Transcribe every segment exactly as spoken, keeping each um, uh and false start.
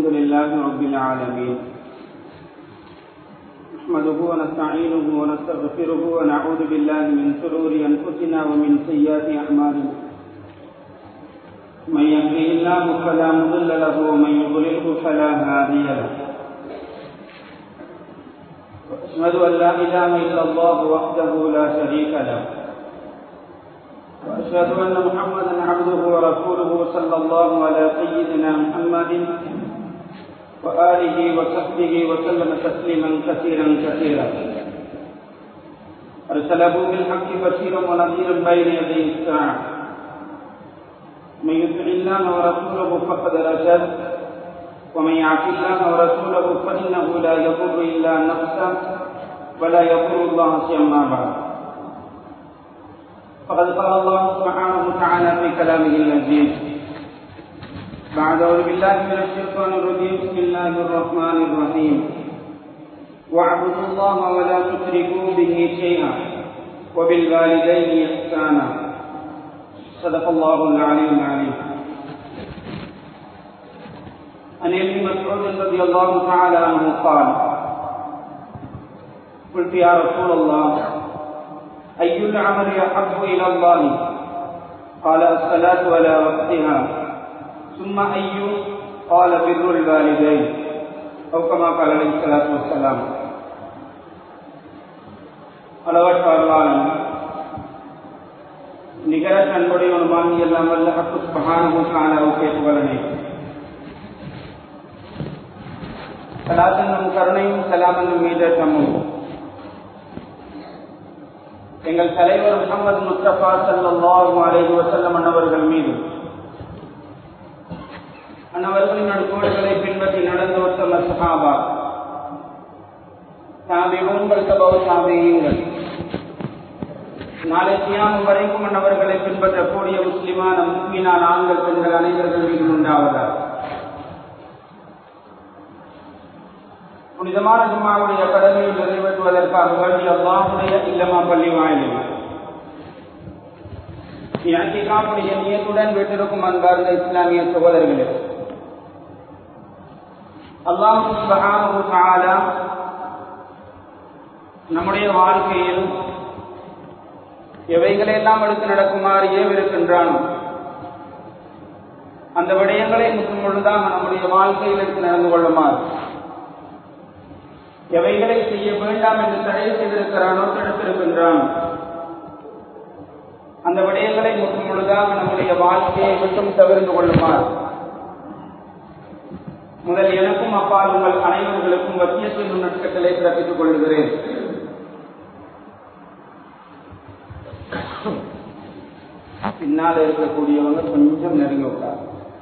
الحمد لله رب العالمين نحمده ونستعينه ونستغفره ونعوذ بالله من شرور أنفسنا ومن سيئات أعمالنا من يهده الله فلا مضل له ومن يضلله فلا هادي له وأشهد أن لا إله إلا الله وحده لا شريك له وأشهد أن محمدا عبده ورسوله صلى الله على سيدنا محمد وآله وصحبه وسلم تسليما كثيرا كثيرا أرسله بالحق بشيرا ونذيرا بين يدي الساعة من يطع الله ورسوله فقد رشد ومن يعص الله ورسوله فإنه لا يضر إلا نفسه ولا يضر الله شيئا ما بعد فقد قال الله سبحانه وتعالى في كلامه العزيز بعد أعوذ بالله من الشيطان الرجيم بسم الله الرحمن الرحيم واعبدوا الله ولا تشركوا به شيئا وبالوالدين إحسانا صدق الله العلي العليم. عن ابن مسعود رضي الله تعالى عنه قال قلت يا رسول الله أي العمل أحب إلى الله قال الصلاة على وقتها ثم أي قال بر الوالدين أو كما قال عليه الصلاة والسلام. அளவற்ற அருளாளன் நிகர அன்புடையவனுமாகி எல்லாம் வல்ல ஹக்கு சுப்ஹானஹு வ தஆலாவுக்கே புகழனே. சலாத்தும் கருணையும் சலாமும் மீதமும் எங்கள் தலைவர் முஹம்மது முஸ்தபா ஸல்லல்லாஹு அலைஹி வஸல்லம் அன்னவர்கள் மீது அன்னவர்களின் நற்கோடுகளை பின்பற்றி நடந்த உத்தம சஹாபா தாபிஊன்கள் தபவு தாபிஈன்கள் நாளை கியாமத் வரைக்கும் அன்னவர்களை பின்பற்றக்கூடிய முஸ்லிமான முஃமினான ஆண்கள் பெண்கள் அனைவர்கள் மீதும் உண்டாவதாக. புனிதமான ஜும்மாவுடைய கடமையை நிறைவேற்றுவதற்காக வேண்டி அல்லாஹ்வுடைய இல்லமா பள்ளி வாயிலில் இஅ்திகாஃபுடைய நியத்துடன் வீட்டிற்கும் அன்பார்ந்த இஸ்லாமிய சகோதரர்களே, அல்லாஹ் சுப்ஹானஹு வ தஆலா நம்முடைய வாழ்க்கையில் எவைகளெல்லாம் எடுத்து நடக்குமாறு ஏவிருக்கின்றானோ அந்த விடயங்களை முற்றும் முழுதாக நம்முடைய வாழ்க்கையில் எடுத்து நடந்து கொள்ளுமாறு, எவைகளை செய்ய வேண்டாம் என்று தடை செய்திருக்கிறானோ தடுத்திருக்கின்றான் அந்த விடயங்களை முற்றும் முழுதாக நம்முடைய வாழ்க்கையை விட்டும் தவிர்த்து கொள்ளுமாறு முதல் எனக்கும் அப்பால் உங்கள் அனைவர்களுக்கும் வசியத்தின் நட்சத்திரங்களை பிறப்பித்துக் கொள்கிறேன். பின்னால் இருக்கக்கூடியவங்க கொஞ்சம் நெருங்கி விட்டார்.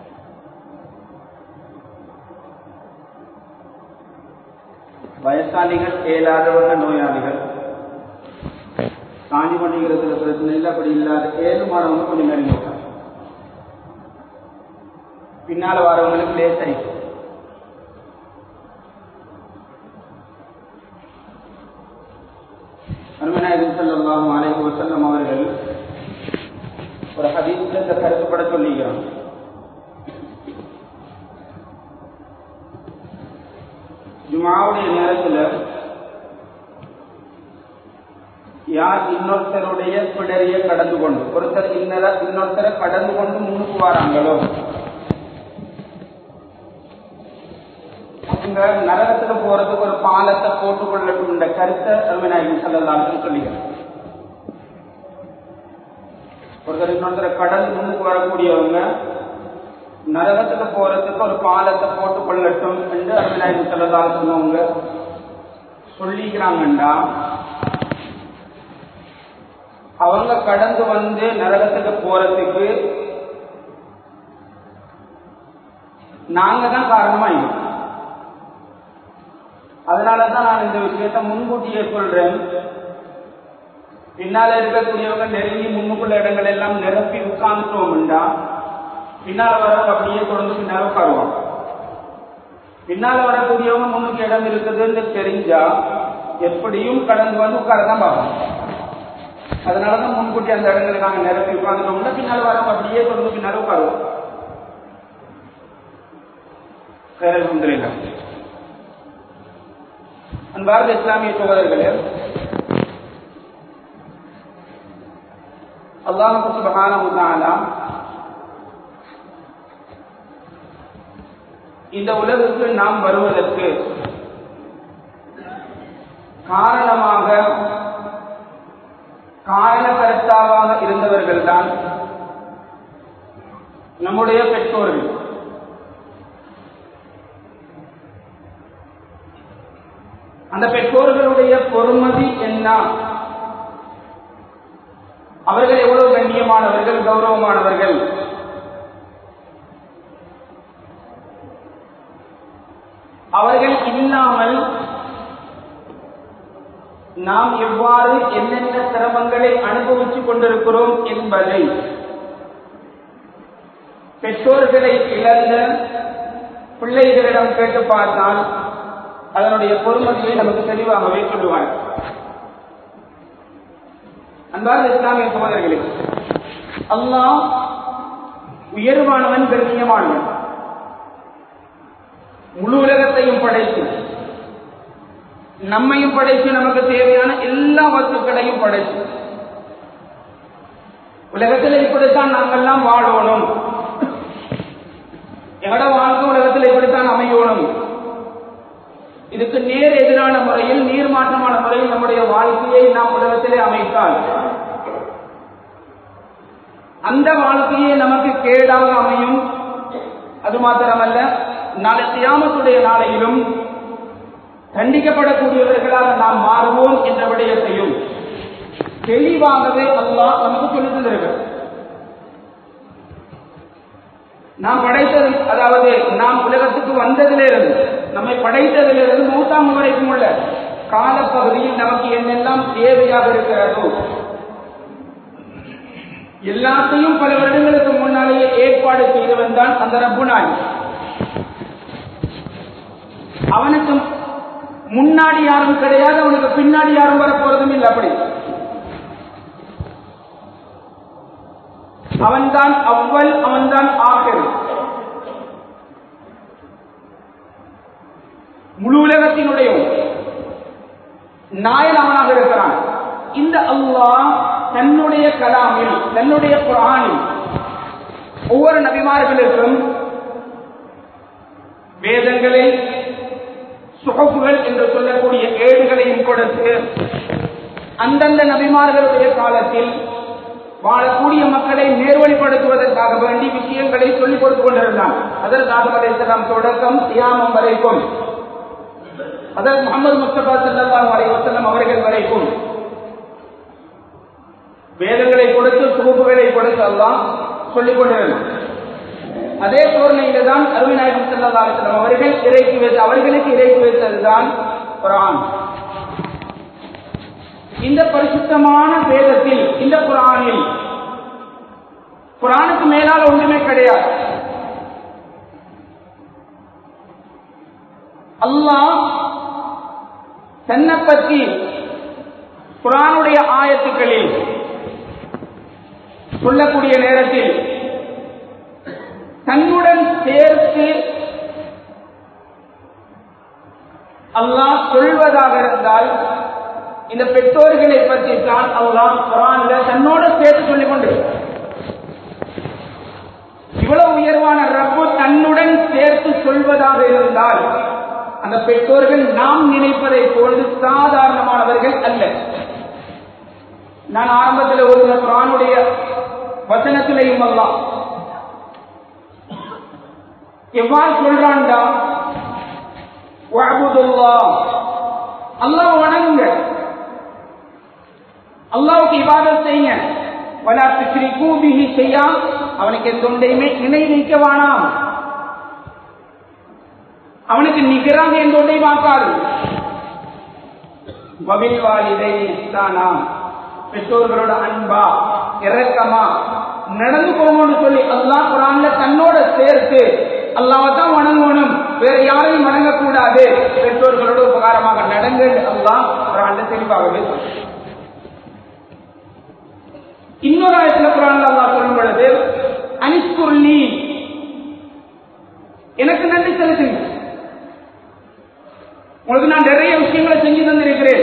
வயசாளிகள், ஏழாதவங்க, நோயாளிகள், காஞ்சி பண்ணிக்கிறதுல பிரச்சனை இல்லை. அப்படி இல்லாத ஏழு மாணவங்க கொஞ்சம் நெருங்கி விட்டார். பின்னால வரவங்களுக்கு லேசாய். அருமைநாயகம் ஸல்லல்லாஹு அலைஹி வஸல்லம் அவர்கள் ஒரு ஹதீஸ்ல இந்த கருத்துப்பட சொல்லிக்கிறான். ஜும்ஆவுடைய நேரத்தில் யார் இன்னொருத்தருடைய பிடரிய கடந்து கொண்டு ஒருத்தர் இன்னர இன்னொருத்தரை கடந்து கொண்டு முன்னுக்கு வராங்களோ அவங்க நரகத்துக்கு போறதுக்கு ஒரு பாலத்தை போட்டுக் கொள்ளட்டும் என்ற கருத்தை அருமைநாயகம் ஸல்லல்லாஹு அலைஹி வஸல்லம் சொல்லுகிறார். ஒருத்தர் இன்னொருத்தரை கடந்து முன்னுக்கு வரக்கூடியவங்க நரகத்துக்கு போறதுக்கு ஒரு பாலத்தை போட்டுக் கொள்ளட்டும் என்று அருமைநாயகம் ஸல்லல்லாஹு அலைஹி வஸல்லம் அவங்க சொல்லிக்கிறாங்கண்டா அவங்க கடந்து வந்து நரகத்துக்கு போறதுக்கு நாங்க தான் காரணமா இருக்கோம். அதனாலதான் நான் இந்த விஷயத்தை முன்கூட்டியே சொல்றேன். பின்னால இருக்கக்கூடியவங்க நெருங்கி முன்னுக்குள்ள இடங்கள் எல்லாம் நிரப்பி உட்கார்ந்துட்டோம்டா பின்னால வரவங்க அப்படியே தொடர்ந்து பின்னால உட்காருவாங்க. பின்னால வரக்கூடியவங்க முன்னுக்கு இடம் இருக்குதுன்னு தெரிஞ்சா எப்படியும் கடந்து வந்து உட்காரதான் பார்ப்போம். அதனாலதான் முன்கூட்டி அந்த இடங்களை நாங்கள் நிரப்பி உட்கார்ந்துட்டோம்னா பின்னால வரவங்க அப்படியே தொடர்ந்து பின்னால உட்காருவோம். அல்ஹம்துலில்லாஹ். அன்பார்ந்த இஸ்லாமிய சகோதரர்களே, அல்லாஹ் சுப்ஹானஹு வ தஆலா இந்த உலகுக்கு நாம் வருவதற்கு காரணமாக காரணகர்த்தாவாக இருந்தவர்கள் தான் நம்முடைய பெற்றோர்கள். அந்த பெற்றோர்களுடைய பொறுமதி என்ன, அவர்கள் எவ்வளவு கண்ணியமானவர்கள், கௌரவமானவர்கள். அவர்கள் இல்லாமல் நாம் எவ்வாறு என்னென்ன சிரமங்களை அனுபவித்துக் கொண்டிருக்கிறோம் என்பதை பெற்றோர்களை இழந்த பிள்ளைகளிடம் கேட்டு பார்த்தால் அதனுடைய பொறுமதியை நமக்கு தெளிவாகவே சொல்லுவார். அன்பார்ந்த இஸ்லாமிய சகோதரர்களே, அல்லாஹ் உயர்வானவன், கண்ணியமானவன். முழு உலகத்தையும் படைத்து நம்மையும் படைத்து நமக்கு தேவையான எல்லா வஸ்துக்களையும் படைத்து உலகத்தில் இப்படித்தான் நாங்கள்லாம் வாழணும், எங்கட வாழ்க்கை உலகத்தில் இப்படித்தான் அமையணும், இதுக்கு நேர் எதிரான முறையில் நீர்மாற்றமான முறையில் நம்முடைய வாழ்க்கையை நாம் உலகத்திலே அமைத்தால் அந்த வாழ்க்கையே நமக்கு கேடாக அமையும். அது மாத்திரமல்ல, நாளை கியாமத்துடைய நாளையிலும் தண்டிக்கப்படக்கூடியவர்களாக நாம் மாறுவோம் என்ற விடயத்தையும் தெளிவாகவே அல்லாஹ் நமக்கு சொல்லித் தந்திருக்கிறார். நாம் படைத்தது, அதாவது நாம் உலகத்துக்கு வந்ததிலிருந்து, நம்மை படைத்ததிலிருந்து மௌத்தாம் வரைக்கும் உள்ள காலப்பகுதியில் நமக்கு என்னெல்லாம் தேவையாக இருக்கிறதோ எல்லாத்தையும் பல வருடங்களுக்கு முன்னாலேயே ஏற்பாடு செய்தவன் தான் அந்த ரப்புனாய். அவனுக்கு முன்னாடி யாரும் கிடையாது, அவனுக்கு பின்னாடி யாரும் வர போறதும் இல்லை. அப்படி அவன்தான் அவ்வல், அவன்தான் ஆகிர். முழு உலகத்தினுடைய நாயன் அவனாக இருக்கிறான். இந்த அல்லாஹ் தன்னுடைய கலாமில், தன்னுடைய குர்ஆனில் ஒவ்வொரு நபிமார்களுக்கும் வேதங்களை, சுஹஃபுகள் என்று சொல்லக்கூடிய ஏடுகளையும் கொடுத்து அந்தந்த நபிமார்களுடைய காலத்தில் வாழக்கூடிய மக்களை நேர்வழிப்படுத்துவதற்காக வேண்டி விஷயங்களை சொல்லிக் கொடுத்துக் கொண்டிருந்தான். அதற்கு ஆதம் அலைஹிஸ்ஸலாம் தொடக்கம் கியாமம் வரைக்கும், அதற்கு முஹம்மது முஸ்தபா ஸல்லல்லாஹு அலைஹி வஸல்லம் அவர்கள் வரைக்கும் வேதங்களை கொடுத்து சுஹஃபுகளை கொடுத்து அல்லாஹ் சொல்லிக் கொண்டிருந்தான். அதே தோரணையில தான் அருமை நாயகம் ஸல்லல்லாஹு அலைஹி வஸல்லம் அவர்கள் இறக்கி வைத்து அவர்களுக்கு இறக்கி வைத்ததுதான் குர்ஆன். இந்த பரிசுத்தமான வேதத்தில், இந்த குர்ஆனில், குர்ஆனுக்கு மேலால் ஒன்றுமே கிடையாது. அல்லாஹ் தன்னை பற்றி குர்ஆனுடைய ஆயத்துக்களில் சொல்லக்கூடிய நேரத்தில் தன்னுடன் சேர்த்து அல்லாஹ் சொல்வதாக இருந்தால் இந்த பெற்றோர்களை பற்றி தான் அல்லாஹ் குர்ஆன்ல தன்னோட சேர்த்து சொல்லிக் கொண்டு, இவ்வளவு உயர்வான ரப்பு தன்னுடன் சேர்த்து சொல்வதாக இருந்தால் அந்த பெற்றோர்கள் நாம் நினைப்பதை போன்று சாதாரணமானவர்கள் அல்ல. நான் ஆரம்பத்தில் ஒரு குர்ஆனுடைய வசனத்திலையும் அல்லாஹ் எவ்வாறு சொல்றான்டா, வஅபுதுல்லாஹ், அல்லாஹ் வணங்குங்க, அல்லாஹ்வுக்கு இபாதத் செய்யுங்க, வலா துஷ்ரிகூ பிஹி ஷைஆ, அவனுக்கு எந்த ஒன்றையுமே இணை வைக்க வேணாம், அவனுக்கு நிகராக எந்த ஒன்றையும் ஆக்காது. வபில் வாலிதைனி இஹ்சானா, பெற்றோர்களோட அன்பா இரக்கமா நடந்து போகணும்னு சொல்லி அல்லாஹ் குர்ஆன்ல தன்னோட சேர்த்து அல்லாஹ்வை தான் வணங்கணும், வேற யாரையும் வணங்கக்கூடாது, பெற்றோர்களோட உபகாரமாக நடங்க அல்லாஹ் குர்ஆன்ல தெளிவாகவே சொல்றான். இன்னொரு ஆயத்துல குர்ஆன்ல அல்லாஹ் சொல்லும் பொழுது அனிஷ்குர்லி, எனக்கு நன்றி செலுத்துங்க, உங்களுக்கு நான் நிறைய விஷயங்களை செஞ்சு தந்திருக்கிறேன்.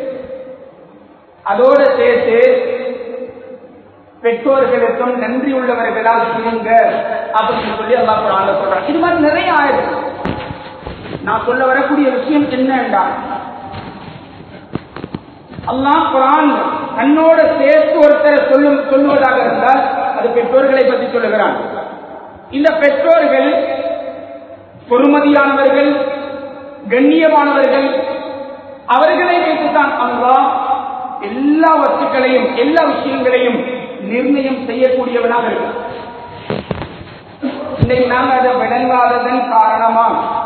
அதோடு சேர்த்து பெற்றோர்களுக்கும் நன்றி உள்ளவர்களால் இருங்க அப்படின்னு சொல்லி அல்லாஹ் குர்ஆன்ல சொல்றான். இது மாதிரி நிறைய ஆயிருக்கு. நான் சொல்ல வரக்கூடிய விஷயம் என்னன்னா, அல்லாஹ் குர்ஆன் தன்னோட சேர்த்து ஒருத்தரை சொல்லும் சொல்லுவதாக இருந்தால் அது பெற்றோர்களை பற்றி சொல்லுகிறான். இந்த பெற்றோர்கள் பொறுமதியானவர்கள், கண்ணியமானவர்கள். அவர்களை வைத்துத்தான் அல்லாஹ் எல்லா வஸ்துக்களையும் எல்லா விஷயங்களையும் நிர்ணயம் செய்யக்கூடியவனாக இருக்கிறார். இன்றைக்கு நாங்கள் அதை விளங்காததன் காரணமா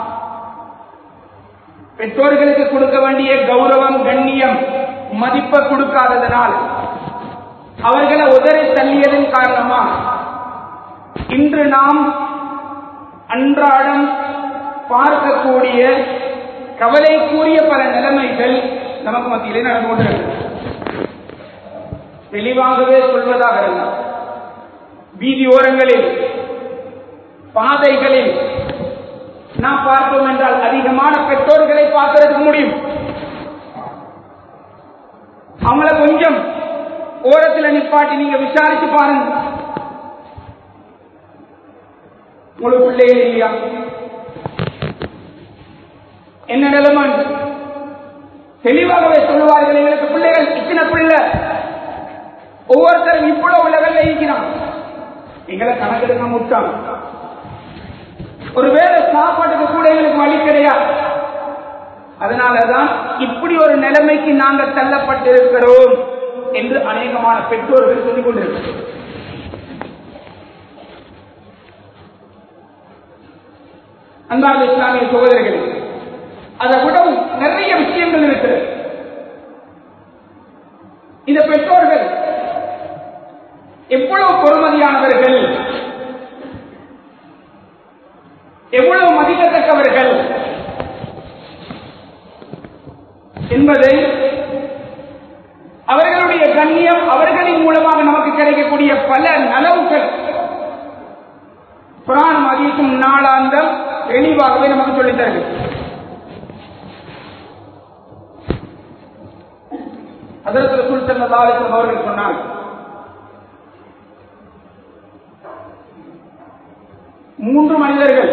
பெற்றோர்களுக்கு கொடுக்க வேண்டிய கௌரவம், கண்ணியம், மதிப்பை கொடுக்காததனால், அவர்களை உதறி தள்ளியதன் காரணமா இன்று நாம் அன்றாடம் பார்க்கக்கூடிய கவலைக்குரிய பல நிலைமைகள் நமக்கு மத்தியிலே நடந்து கொண்டிருக்கிறது. தெளிவாகவே சொல்வதாக இருந்தால், வீதி ஓரங்களில், பாதைகளில் நாம் பார்த்தோம் என்றால் அதிகமான பெற்றோர்களை பார்க்கிறதுக்கு முடியும். அவங்கள கொஞ்சம் ஓரத்தில் நிப்பாட்டி நீங்க விசாரிச்சு பாருங்க, உங்களுக்கு பிள்ளைகள் இல்லையா, என்ன நிலைமை? தெளிவாகவே சொல்லுவார்கள், எங்களுக்கு பிள்ளைகள் இத்தனை பிள்ளை, ஒவ்வொருத்தரும் இவ்வளவு லெவல்ல இருக்கிறான். எங்களை கணக்கெடுக்க முட்டாங்க. ஒருவேளை சாப்பாட்டுக்கு கூட எங்களுக்கு வழி கிடையாது. அதனாலதான் இப்படி ஒரு நிலைமைக்கு நாங்கள் தள்ளப்பட்டிருக்கிறோம் என்று அநேகமான பெற்றோர்கள் சொல்லிக் கொண்டிருக்கிறார். அன்பார்ந்த இஸ்லாமிய சகோதரர்களே, அதை விட நிறைய விஷயங்கள் இருக்கிறது. இந்த பெற்றோர்கள் எவ்வளவு பொறுமதியானவர்கள், எவ்வளவு மதிக்கத்தக்கவர்கள் என்பதை, அவர்களுடைய கண்ணியம், அவர்களின் மூலமாக நமக்கு கிடைக்கக்கூடிய பல நலவுகள் குர்ஆனும் ஹதீஸும் நாளாந்தம் தெளிவாகவே நமக்கு சொல்லித் தருகிறது. ஹஜ்ரத் ரசூல் ஸல்லல்லாஹு அலைஹி வஸல்லம் அவர்கள் சொன்னார்கள், மூன்று மனிதர்கள்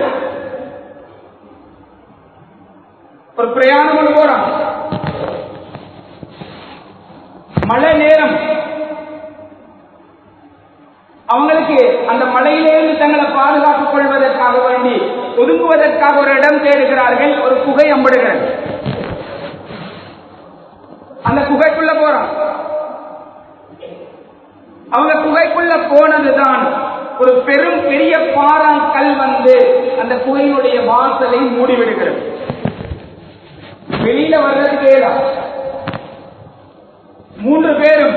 ஒரு பிரயாணம் கொண்டு போறான். மழை நேரம், அவங்களுக்கு அந்த மழையிலிருந்து தங்களை பாதுகாத்துக் கொள்வதற்காக வேண்டி ஒதுங்குவதற்காக ஒரு இடம் தேடுகிறார்கள். ஒரு குகை அம்படுகிறது. அந்த குகைக்குள்ள போறான். அவங்க குகைக்குள்ள போனதுதான் ஒரு பெரும் பெரிய பாறாங்கல் வந்து அந்த குகையினுடைய வாசலை மூடிவிடுகிறது. வெளியில வர்றதுக்கு ஏதா மூன்று பேரும்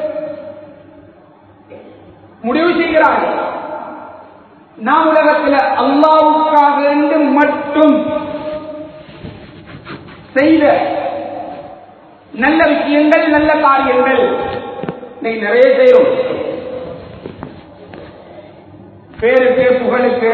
முடிவு செய்கிறார்கள், நாம் உலகத்தில் அல்லாஹ்வுக்காக என்று மட்டும் செய்த நல்ல விஷயங்கள், நல்ல காரியங்கள் நிறைய செய்யும். பேருக்கு, புகழுக்கு,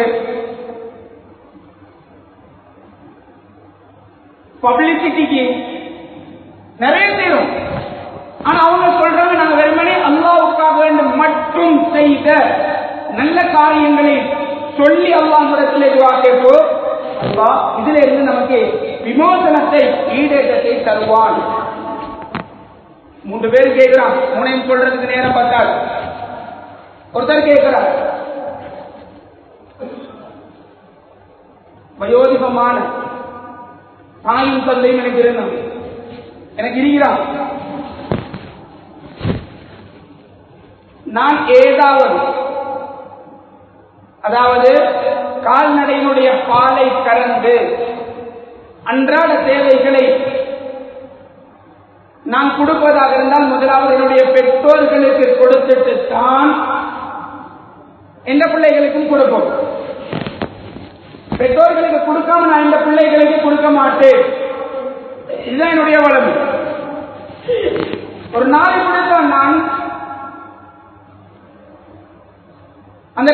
பப்ளிசிட்டிக்கு நிறைய செய்யும். ஆனா அவங்க சொல்றாங்க, நாங்க வெறுமனே அல்லாஹ்வுக்காக வேண்டும் மட்டும் செய்த நல்ல காரியங்களை சொல்லி அல்லாஹ்விடத்தில் துஆ கேட்போம். அல்லாஹ் இதில் இருந்து நமக்கு விமோசனத்தை, ஈடேற்றத்தை தருவான். மூன்று பேர் கேட்கிறான். மூணையும் சொல்றதுக்கு நேரம் பார்த்தால் ஒருத்தர் கேட்கிறார், வயோதிகமான தாயும் தந்தையும் எனக்கு இருந்தான், எனக்கு இருக்கிறான், நான் ஏதாவது, அதாவது கால்நடையினுடைய பாலை கறந்து அன்றாட தேவைகளை நான் கொடுப்பதாக இருந்தால் முதலாவது என்னுடைய பெற்றோர்களுக்கு கொடுத்துட்டு தான் எந்த பிள்ளைகளுக்கும் கொடுப்போம். பெற்றோர்களுக்கு கொடுக்காம நான் இந்த பிள்ளைகளுக்கு கொடுக்க மாட்டேன். இதுதான் என்னுடைய வளமை. ஒரு நாளை கொடுத்தான் நான் அந்த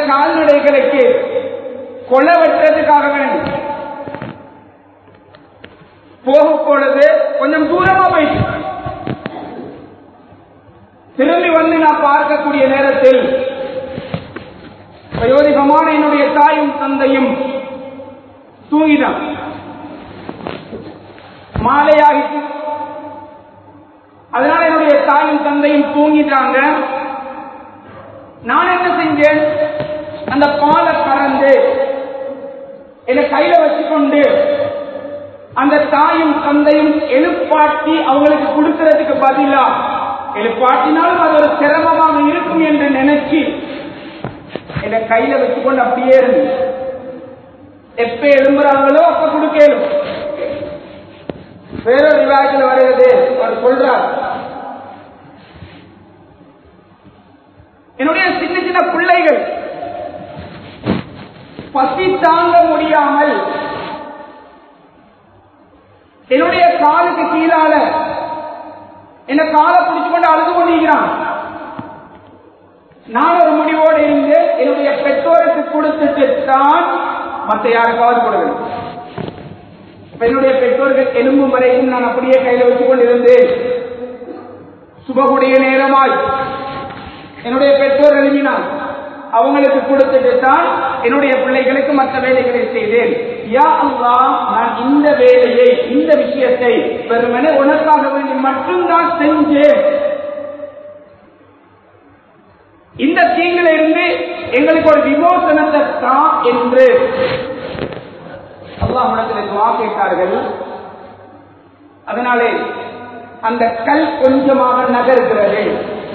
கால்நடைகளுக்கு கொலை வெட்டுறதுக்காக வேண்டும். போக பொழுது கொஞ்சம் தூரமா போயிட்டு திரும்பி வந்து நான் பார்க்கக்கூடிய நேரத்தில் வயோதிகமான என்னுடைய தாயும் தந்தையும் தூங்கினான். மாலையாகிட்டு அதனால என்னுடைய தாயும் தந்தையும் தூங்கிட்டாங்க. நான் என்ன செஞ்சேன், அந்த பாலை கறந்து என்னை கையில வச்சுக்கொண்டு அந்த தாயும் தந்தையும் எழுப்பாட்டி அவங்களுக்கு கொடுக்கிறதுக்கு பதிலா, எழுப்பாட்டினாலும் அது ஒரு சிரமமாக இருக்கும் என்று நினைச்சு என்னை கையில வச்சுக்கொண்டு அப்படியே இருந்து எப்ப எழும்புறாங்களோ அப்ப கொடுக்கலும். வேறொரு விவாதத்தில் வருகிறது, அவர் சொல்றார், என்னுடைய சின்ன சின்ன பிள்ளைகள் பசி தாங்க முடியாமல் என்னுடைய காலுக்கு கீழால என்ன காலை பிடிச்சுக்கொண்டு அழுது கொண்டிருக்கிறான். நான் ஒரு முடிவோடு இருந்து என்னுடைய பெற்றோருக்கு கொடுத்துட்டு தான் மற்ற யாருக்காவது கொடுக்கணும். என்னுடைய பெற்றோர்கள் எலும்பும் வரைக்கும் நான் அப்படியே கையில வச்சுக் கொண்டிருந்தேன். சுபகுடைய நேரமாய் என்னுடைய பெற்றோர் எழுதினார், அவங்களுக்கு கொடுத்துட்டு தான் என்னுடைய பிள்ளைகளுக்கு மற்ற வேலைகளை செய்தேன். யா அல்லாஹ், நான் இந்த வேலையை இந்த விஷயத்தை வெறுமனே உனக்காக வேண்டி மட்டும்தான் செஞ்சேன். இந்த தீங்கில இருந்து எங்களுக்கு ஒரு விமோசனத்தை தான் என்று அல்லாஹ்விடத்தில் துஆ கேட்டார்கள். அதனாலே அந்த கல் கொஞ்சமாக நகர்கிறது.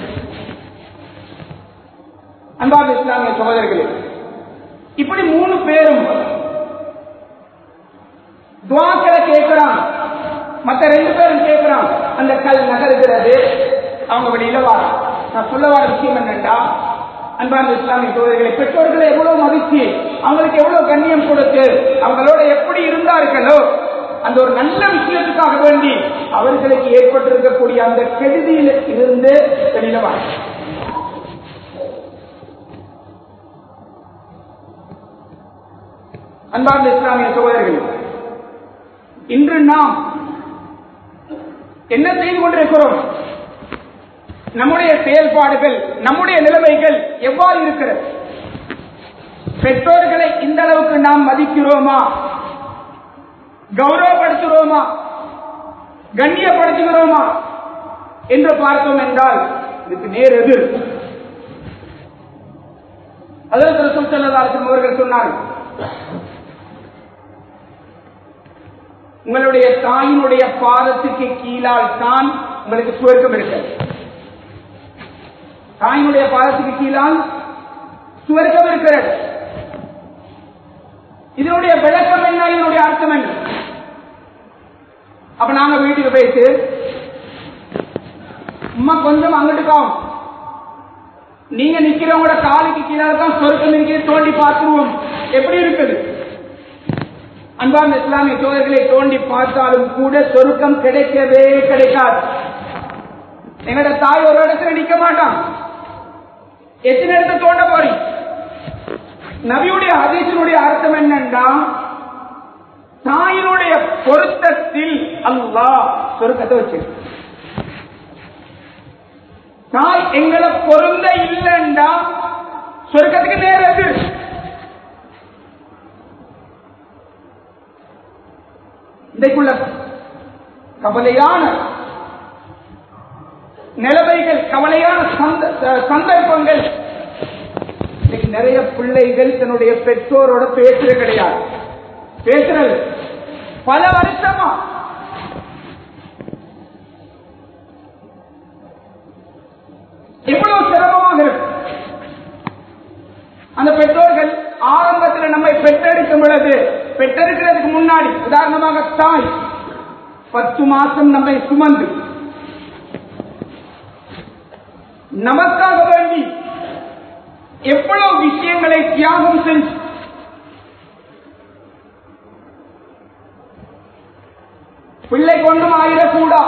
அன்பார்ந்த இஸ்லாமிய சகோதரர்களே, இப்படி மூணு பேரும் துஆக்களை கேட்கிறான், மற்ற ரெண்டு பேரும் கேட்கிறான், அந்த கல் நகர்கிறது, அவங்க வெளியில வாரா. நான் சொல்ல வர விஷயம் என்னண்டா, அன்பார்ந்த இஸ்லாமிய சகோதரர்களை, பெற்றோர்களை எவ்வளவு மதிச்சு அவங்களுக்கு எவ்வளவு கண்ணியம் கொடுத்து அவங்களோட எப்படி இருந்தார்களோ அந்த ஒரு நல்ல விஷயத்துக்காக வேண்டி அவர்களுக்கு ஏற்பட்டிருக்கக்கூடிய அந்த கெடுதியில் இருந்து வெளியில வாங்க. அன்பார்ந்த இஸ்லாமிய சகோதரர்கள், இன்று நாம் என்ன செய்து கொண்டிருக்கிறோம், நம்முடைய செயல்பாடுகள், நம்முடைய நிலைமைகள் எவ்வாறு இருக்கிறது? பெற்றோர்களை இந்த அளவுக்கு நாம் மதிக்கிறோமா, கௌரவப்படுத்துகிறோமா, கண்ணியப்படுத்துகிறோமா என்று பார்த்தோம் என்றால் இதுக்கு நேர் எதிர். ஹஜ்ரத் ரசூல் ஸல்லல்லாஹு அலைஹி வஸல்லம் அவர்கள் சொன்னார்கள், உங்களுடைய தாயினுடைய பாதத்துக்கு கீழால் தான் உங்களுக்கு சுவர்க்கம் இருக்கிறது. தாயினுடைய பாதத்துக்கு கீழால் சுவர்க்கம் இருக்கிறது. இதனுடைய விளக்கம் என்ன, இதனுடைய அர்த்தம் என்ன? அப்ப நாங்க வீட்டுக்கு போயிட்டு அம்மா கொஞ்சம் அங்கிட்டுக்காவும், நீங்க நிக்கிறவங்களோட காலுக்கு கீழே தான் சொர்க்கம் இருக்கிறது, தோண்டி பார்த்துருவோம் எப்படி இருக்குது. அன்பார்ந்த இஸ்லாமிய சோதர்களை தோண்டி பார்த்தாலும் கூட சொர்க்கம் கிடைக்கவே கிடைக்காது. எங்களோட தாய் ஒரு இடத்துல நிக்க மாட்டான். எத்தனை இடத்தை தோண்ட போறீங்க? நபியுடைய ஹதீஸினுடைய அர்த்தம் என்னன்னா, தாயினுடைய பொருத்தத்தில் அல்லாஹ் சொர்க்கத்தை வச்சு, தாய் எங்களை பொருந்த இல்லைண்டா சொர்க்கத்துக்கு நேரது. இதைக்குள்ள கவலையான நிலைமைகள், கவலையான சந்தர்ப்பங்கள். நிறைய பிள்ளைகள் தன்னுடைய பெற்றோரோட பேசுறது கிடையாது. பேசுறது பல வருஷமா எவ்வளவு சிரமமாக இருக்கு. அந்த பெற்றோர்கள் ஆரம்பத்தில் நம்மை பெற்றெடுக்கும் பொழுது, பெற்றெடுக்கிறதுக்கு முன்னாடி உதாரணமாக தாய் பத்து மாசம் நம்மை சுமந்து நமக்காக வேண்டி எவ்வளவு விஷயங்களை தியாகம் செஞ்சு பிள்ளை கொண்டும் ஆயிடக்கூடா.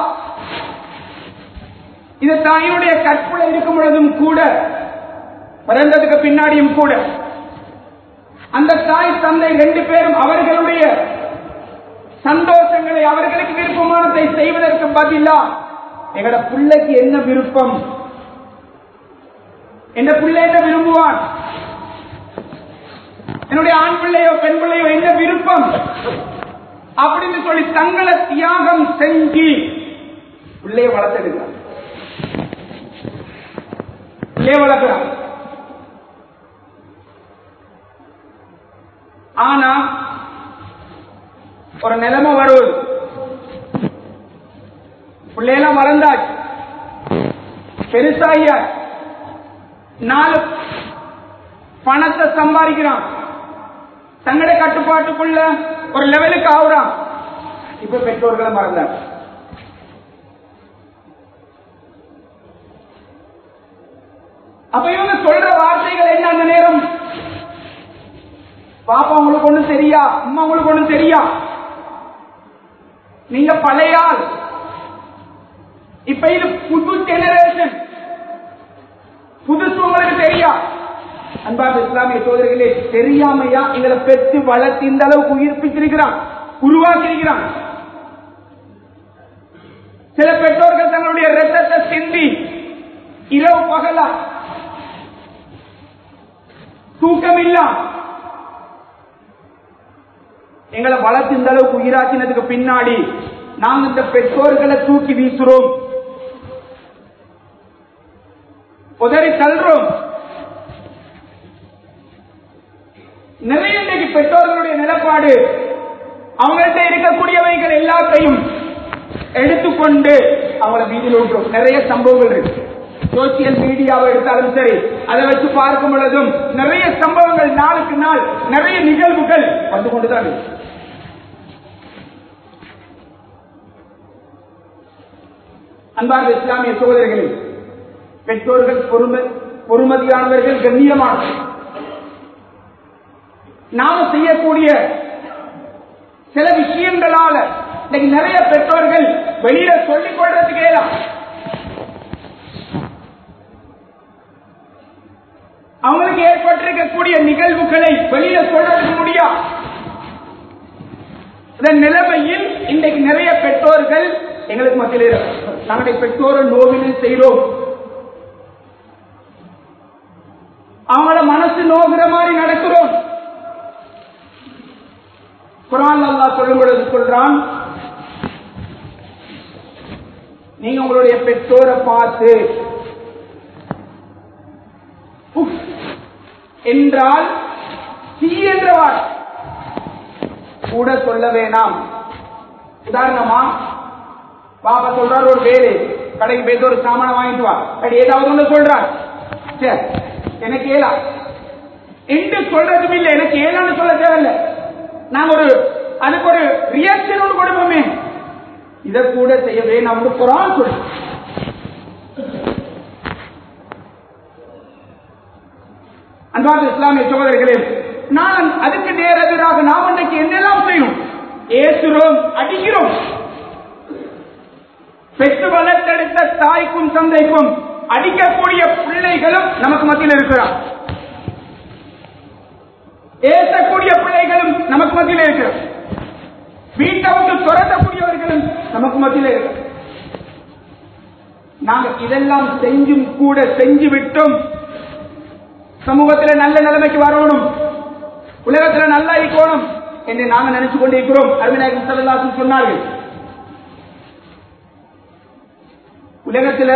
இது தாயினுடைய கற்புல இருக்கும் பொழுதும் கூட, பிறந்ததுக்கு பின்னாடியும் கூட அந்த தாய் தந்தை ரெண்டு பேரும் அவர்களுடைய சந்தோஷங்களை தேவை, அவர்களுக்கு விருப்பமானதை செய்வதற்கு பதிலா எங்கட பிள்ளைக்கு என்ன விருப்பம், எந்த பிள்ளை என்ன விரும்புவான், என்னுடைய ஆண் பிள்ளையோ பெண் பிள்ளையோ என்ன விருப்பம் அப்படின்னு சொல்லி தங்களை தியாகம் செஞ்சு பிள்ளைய வளர்த்தெடுக்கிறான், பிள்ளைய வளர்க்கிறான். ஆனா ஒரு நிலைமை வருவது, பிள்ளையெல்லாம் வளர்ந்தாச்சு, பெருசாகியா, நாலு பணத்தை சம்பாதிக்கிறான், தங்களுடைய கட்டுப்பாட்டுக்குள்ள ஒரு லெவலுக்கு ஆகுறான். இப்ப பெற்றோர்களை மறந்தார். அப்ப இவங்க சொல்ற வார்த்தைகள் என்ன? அந்த நேரம் பாப்பா உங்களுக்கு ஒண்ணும் தெரியா, அம்மா உங்களுக்கு ஒண்ணும் தெரியா, நீங்க பழையால், இப்ப இது புது ஜெனரேஷன், புதுசு உங்களுக்கு தெரியா. அன்பார்ந்த இஸ்லாமிய சோதரிகளே, தெரியாமையா எங்களை பெற்று வளர்த்து இந்த அளவுக்கு உயிர்ப்பிச்சிருக்கிறான், உருவாக்கியிருக்கிறான். சில பெற்றோர்கள் தங்களுடைய ரத்தத்தை சிந்தி இரவு பகலா தூக்கமில்லா எங்களை வளர்த்து இந்த அளவுக்கு உயிராக்கினதுக்கு பின்னாடி நாங்கள் இந்த பெற்றோர்களை தூக்கி வீசுறோம், உதறி தள்ளுறோம். நிறைய இன்றைக்கு பெற்றோர்களுடைய நிலப்பாடு, அவங்கள்ட்ட இருக்கக்கூடியவைகள் எல்லாத்தையும் எடுத்துக்கொண்டு அவங்கள வீதியில் விட்டுரும். நிறைய சம்பவங்கள் இருக்கு, சோசியல் மீடியாவை எடுத்தாலும் சரி, அதை வச்சு பார்க்கும் பொழுதும் நிறைய சம்பவங்கள், நாளுக்கு நாள் நிறைய நிகழ்வுகள் வந்து கொண்டுதான் இருக்கு. அன்பார்ந்த இஸ்லாமிய சகோதரர்களே, பெற்றோர்கள் பொறுமை பொறுமதியானவர்கள், கண்ணியமானவர்கள். நாம செய்யக்கூடிய சில விஷயங்களால இன்னைக்கு நிறைய பெற்றோர்கள் வெளியில சொல்லிக் கொள்றதுக்கு ஏலாம், அவங்களுக்கு ஏற்பட்டிருக்கக்கூடிய நிகழ்வுகளை வெளியில சொல்றதுக்கு முடியாது. இதன் நிலைமையில் இன்றைக்கு நிறைய பெற்றோர்கள் எங்களுக்கு மத்தியில் நாங்கள் பெற்றோரை நோவினை செய்கிறோம், அவங்கள மனசு நோகிற மாதிரி நடக்கிறோம். குர்ஆன் அல்லாஹ் சொல்லும் பொழுது சொல்றான், நீங்க உங்களுடைய பெற்றோரை பார்த்து என்றால் சி என்றவார் கூட சொல்ல வேணாம். உதாரணமா பாப்பா சொல்றாரு, ஒரு வேலை கடைக்கு போயிட்டு ஒரு சாமான வாங்கிட்டு வா, அப்படி ஏதாவது ஒண்ணு சொல்றார், சரி எனக்கு ஏலா என்று சொல்றதும் இல்லை, எனக்கு ஏலான்னு சொல்ல தேவையில்லை, நாங்க ஒரு அதுக்கு ஒரு ரியாக்ஷன் ஒன்று கொடுப்போமே, இதை கூட செய்ய வேணாம் குர்ஆன் சொல்லு. அன்பார்ந்த இஸ்லாமிய சகோதரர்களே, நான் அதுக்கு நேரெதிராக நாம் இன்னைக்கு என்னெல்லாம் செய்யும்? ஏசுறோம், அடிக்கிறோம். பெற்று வளர்த்தெடுத்த தாய்க்கும் தந்தைக்கும் அடிக்கக்கூடிய பிள்ளைகளும் நமக்கு மத்தியில் இருக்கிறார், ஏசக்கூடிய பிள்ளைகளும் நமக்கு மத்தியில் இருக்கிறார், வீட்டை விட்டு துரத்தக்கூடியவர்களும் நமக்கு மத்தியில் இருக்கிறார். நாங்கள் இதெல்லாம் செஞ்சும் கூட செஞ்சு விட்டோம், சமூகத்தில் நல்ல நிலைமைக்கு வரணும், உலகத்தில் நல்லா இருக்கணும் என்று நாங்கள் நினைச்சு கொண்டிருக்கிறோம். அருமைநாயகம் ஸல்லல்லாஹு அலைஹி வஸல்லம் சொன்னார்கள், உலகத்தில்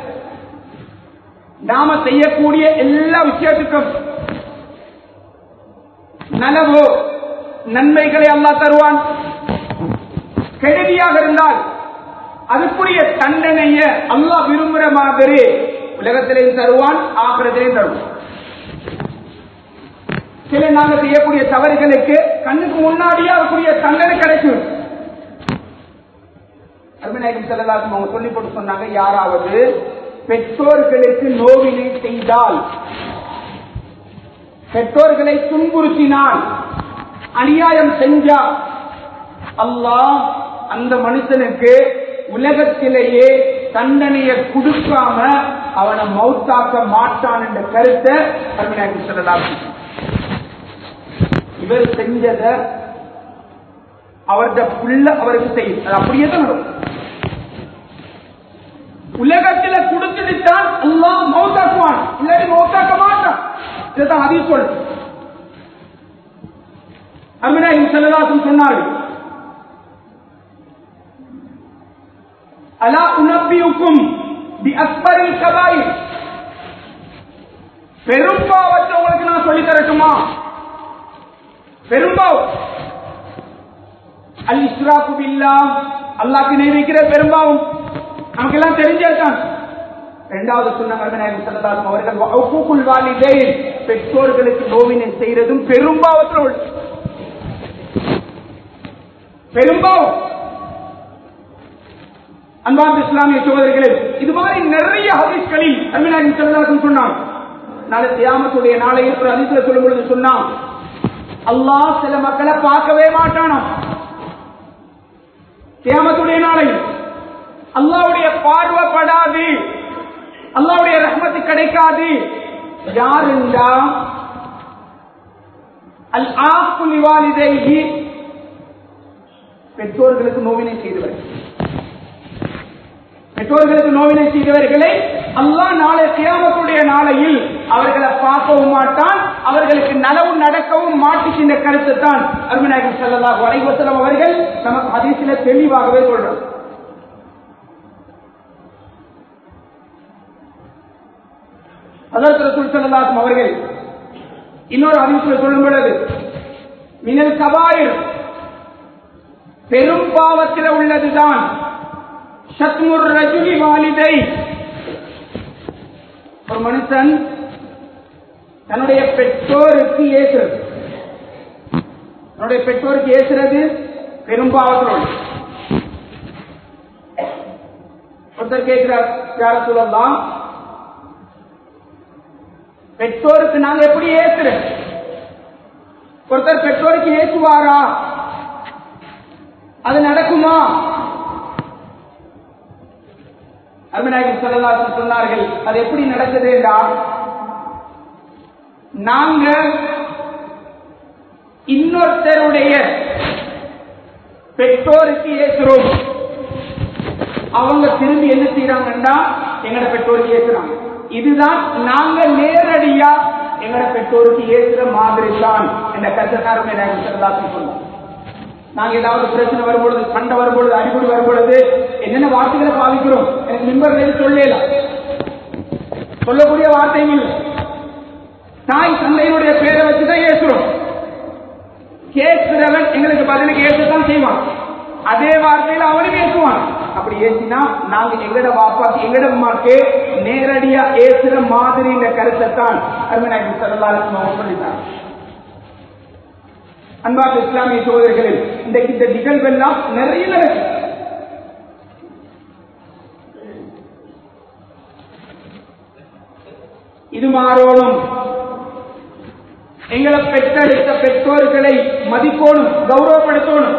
நாம செய்யக்கூடிய எல்லா விஷயத்துக்கும் நலவோ நன்மைகளை அல்லாஹ் தருவான், கெடுதியாக இருந்தால் அதுக்குரிய தண்டனைய அல்லாஹ் விரும்புகிற மாதிரி உலகத்திலேயும் தருவான், ஆகிரத்திலேயும் தருவான். சில நாங்கள் செய்யக்கூடிய தவறுகளுக்கு கண்ணுக்கு முன்னாடியே அதுக்குரிய தண்டனை கிடைக்கும். அருமைநாயகம் ஸல்லல்லாஹு அலைஹி வஸல்லம் சொல்லி போட்டு சொன்னாங்க, யாராவது பெற்றோர்களுக்கு நோவினை செய்தால், பெற்றோர்களை துன்புறுத்தினால், அநியாயம் செஞ்சா, அல்லாஹ் அந்த மனுஷனுக்கு உலகத்திலேயே தண்டனையை கொடுக்காம அவனை மௌத்தாக்க மாட்டான் என்ற கருத்தை அருமைநாயகம் ஸல்லல்லாஹு அலைஹி வஸல்லம். இவர் செஞ்சத அவருடைய புள்ள அவருக்கு செய்யும். அது அப்படியே தான் நடக்கும். உலகத்துல கொடுத்துட்டான் அல்லாஹ் மௌத்தாக்குவான், இல்லாட்டி மௌத்தாக்க மாட்டான். இதுதான் ஹதீஸ் சொல். அருமைநாயகம் ஸல்லல்லாஹு அலைஹி வஸல்லம் சொன்னார்கள், அலா உனப்பியுக்கும் பி அக்பரில் கபாயிர், பெரும்பாவத்தை உங்களுக்கு நான் சொல்லி தரட்டுமா? பெரும்பாவம் அல் இஸ்ராஃபு பில்லாஹ், அல்லாஹ்க்கு இணை வைக்கிற பெரும்பாவம் நமக்கு எல்லாம் தெரிஞ்சதுதான். இரண்டாவது சொன்னாங்க அருமைநாயகம் ஸல்லல்லாஹு அலைஹி வஸல்லம் அவர்கள், வஉகூகுல் வாலிதைன், பெற்றோர்களுக்கு நோவினை செய்யறதும் பெரும்பாவத்தில் உள்ள பெரும்பாவம். அன்பார்ந்த இஸ்லாமிய சகோதரர்களே, இது மாதிரி நிறைய ஹதீஸ்களில் அருமைநாயகம் ஸல்லல்லாஹு அலைஹி வஸல்லம் சொன்னாங்க. நாளை கியாமத்துடைய நாளையில் ஒரு ஹதீஸ்ல சொல்லும் பொழுது சொன்னான், அல்லாஹ் சில மக்களை பார்க்கவே மாட்டானாம். கியாமத்துடைய நாளையில் அல்லாஹ்வுடைய பார்வைப்படாது, அல்லாஹ்வுடைய ரஹ்மத்து கிடைக்காது. யார் என்றா அல் ஆக்கு லிவாலிதைஹி, பெற்றோர்களுக்கு நோவினை செய்தவர். பெற்றோர்களுக்கு நோவினை செய்தவர்களை அல்லாஹ் நாளை கியாமத்துடைய நாளையில் அவர்களை பார்க்கவும் மாட்டான், அவர்களுக்கு நலவு நடக்கவும் மாட்டுகின்ற கருத்து தான் அருமைநாயகம் ஸல்லல்லாஹு அலைஹி வஸல்லம் அவர்கள் நமக்கு ஹதீஸிலே தெளிவாகவே சொல்றார். ஹஜ்ரத் ரசூல் ஸல்லல்லாஹு அலைஹி வஸல்லம் அவர்கள் இன்னொரு ஹதீஸில் சொல்லும் பொழுது, மினல் கபாயிர், பெரும் பாவத்தில் உள்ளதுதான் ஷத்முர் ரஜுலி வாலிதை, ஒரு மனுஷன் தன்னுடைய பெற்றோருக்கு ஏசுறது, தன்னுடைய பெற்றோருக்கு ஏசுறது பெரும் பாவத்தில் உள்ளது. ஒருத்தர் கேட்கிறார், யா ரசூலல்லாஹ், பெற்றோருக்கு நாங்க எப்படி ஏசுறோம்? ஒருத்தர் பெற்றோருக்கு ஏசுவாரா? அது நடக்குமா? அருமைநாயகம் ஸல்லல்லாஹு அலைஹி வஸல்லம் சொன்னார்கள், அது எப்படி நடக்குது என்றால், நாங்க இன்னொருத்தருடைய பெற்றோருக்கு ஏசுறோம், அவங்க திரும்பி என்ன செய்யறாங்கன்னா எங்கட பெற்றோருக்கு ஏசுறாங்க. இதுதான் நாங்க நேரடியா எங்கட பெற்றோருக்கு ஏசுற மாதிரி தான் என்ற கருத்தக்காரமே நாங்கள் ஸல்லல்லாஹு சொன்னோம். நாங்க ஏதாவது பிரச்சனை வரும்பொழுது, சண்டை வரும்பொழுது, அடிப்படை வரும்பொழுது என்னென்ன வார்த்தைகளை பாவிக்கிறோம் எனக்கு மிம்பர்ல சொல்லலாம், சொல்லக்கூடிய வார்த்தைகள் தாய் தந்தையினுடைய பேரை வச்சுதான் ஏசுறோம். கேட்கிறவன் எங்களுக்கு பதிலுக்கு ஏசத்தான் செய்வான், அதே வார்த்தையில் அவனும் ஏசுவான். அப்படி ஏசினா நாங்க எங்கட வாப்பாக்கு எங்கட அம்மாக்கு நேரடியா ஏசுற மாதிரி இந்த கருத்தை தான் அருமைநாயகம் ஸல்லல்லாஹு அலைஹி வஸல்லம் சொல்லிட்டாங்க. அன்பார்ந்த இஸ்லாமிய சகோதரர்களில் இன்றைக்கு இந்த நிகழ்வெல்லாம் நிறைய நடக்கும். இது மாறோனும், எங்களை பெற்றெடுத்த பெற்றோர்களை மதிக்கோணும், கௌரவப்படுத்தணும்,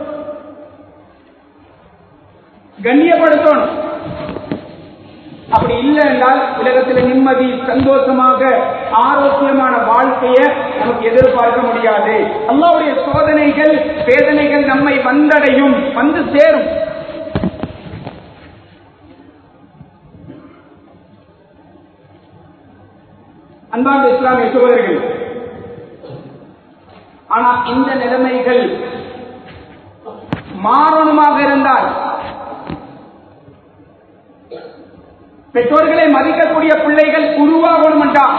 கண்ணியப்படுத்தணும். அப்படி இல்லை என்றால் உலகத்தில் நிம்மதி, சந்தோஷமாக ஆரோக்கியமான வாழ்க்கையை நமக்கு எதிர்பார்க்க முடியாது. அல்லாஹ்வுடைய சோதனைகள், வேதனைகள் நம்மை வந்தடையும், வந்து சேரும். அன்பார்ந்த இஸ்லாமிய சகோதரர்கள், ஆனா இந்த நிலைமைகள் மாறணுமாக இருந்தால், பெற்றோர்களை மதிக்கக்கூடிய பிள்ளைகள் உருவாகணும் என்றால்,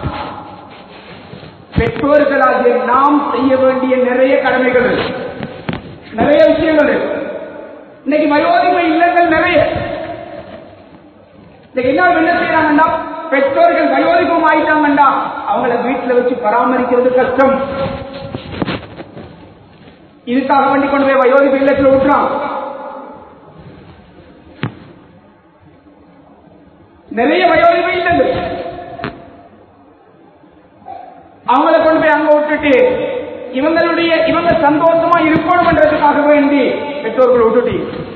பெற்றோர்களாகிய நாம் செய்ய வேண்டிய நிறைய கடமைகள், நிறைய விஷயங்கள். இன்னைக்கு வயோதிப இல்லங்கள் நிறைய. இன்னைக்கு என்ன என்ன செய்யறாங்கன்னா, பெற்றோர்கள் வயோதிபம் ஆயிட்டாங்கண்டா அவங்கள வீட்டில் வச்சு பராமரிக்கிறது கஷ்டம். இதுக்காக வேண்டி கொண்டு போய் வயோதிப இல்லத்தில் விட்டுறான். நிறைய வயோதிப இல்லங்கள் அவங்கள கொண்டு போய் அங்க விட்டுட்டு இவங்களுடைய இவங்க சந்தோஷமா இருக்கணும் என்றதுக்காக வேண்டி பெற்றோர்கள் விட்டுட்டு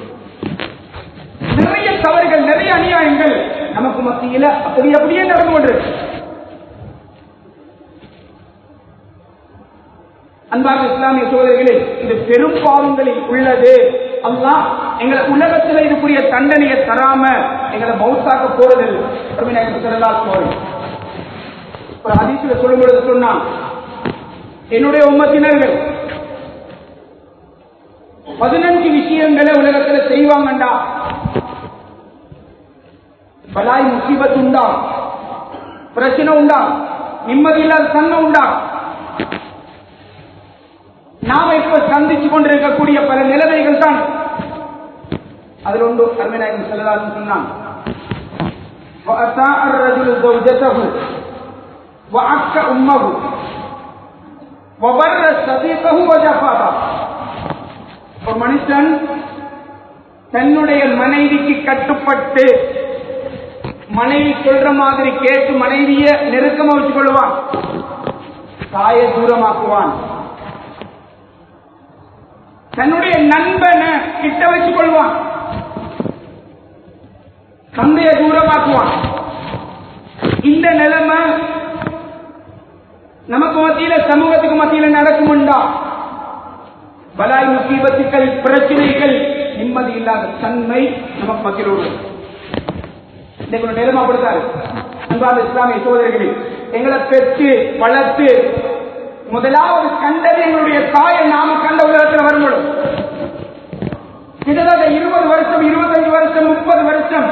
நிறைய தவறுகள், நிறைய அநியாயங்கள் நமக்கு மத்தியில அப்படி அப்படியே நடந்து கொண்டிருக்கு. அன்பார்ந்த இஸ்லாமிய சோதரிகளே, இது பெரும் பாவங்களில் உள்ளது. அல்லாஹ் எங்களை உலகத்தில் இதுக்குரிய தண்டனையை தராம எங்களை மௌத்தாக்க போறதில்லை. ஒரு ஹதீஸ்ல சொல்லும் பொழுது சொன்னான், என்னுடைய உம்மத்தினர்கள் பதினஞ்சு விஷயங்களை உலகத்துல செய்வாங்கண்டா பலாய் முசீபத் உண்டா, பிரச்சனை உண்டா, நிம்மதி இல்லாத தன்மை உண்டா, நாம இப்ப சந்திச்சு கொண்டிருக்கக்கூடிய பல நிலைமைகள் தான். அதில் ஒன்று அருமைநாயகம் ஸல்லல்லாஹு சொன்னான், ஒரு மனுஷன் தன்னுடைய மனைவிக்கு கட்டுப்பட்டு மனைவி சொல்ற மாதிரி கேட்டு மனைவிய நெருக்கமா வச்சுக் கொள்வான், தாய தூரமாக்குவான். தன்னுடைய நண்பனை கிட்ட வச்சுக் கொள்வான், தந்தைய தூரமாக்குவான். இந்த நிலைமை நமக்கு மத்தியில, சமூகத்துக்கு மத்தியில நடக்கும்டா பலாய் முசீபத்துக்கள், பிரச்சனைகள், நிம்மதி இல்லாத தன்மை நமக்கு மத்தியில் உள்ளது. இன்னைக்கு நிலைமை அப்படித்தாரு. அன்பார்ந்த இஸ்லாமிய சோதரிகளே, எங்களை பெற்று வளர்த்து முதலாவது கண்டது எங்களுடைய தாயை நாம கண்ட உலகத்தில் வரும்பொழுது கிட்டத்தட்ட இருபது வருஷம், இருபத்தஞ்சு வருஷம், முப்பது வருஷம்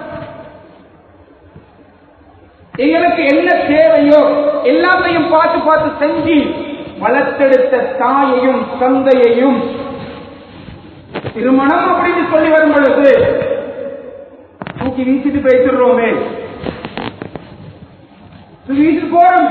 எங்களுக்கு என்ன தேவையோ எல்லாத்தையும் பார்த்து பார்த்து செஞ்சு வளர்த்தெடுத்த தாயையும் தந்தையையும் திருமணம் அப்படின்னு சொல்லி வரும் பொழுது தூக்கி வீசிட்டு பேசிடுறோமே, வீசிட்டு போறோம்.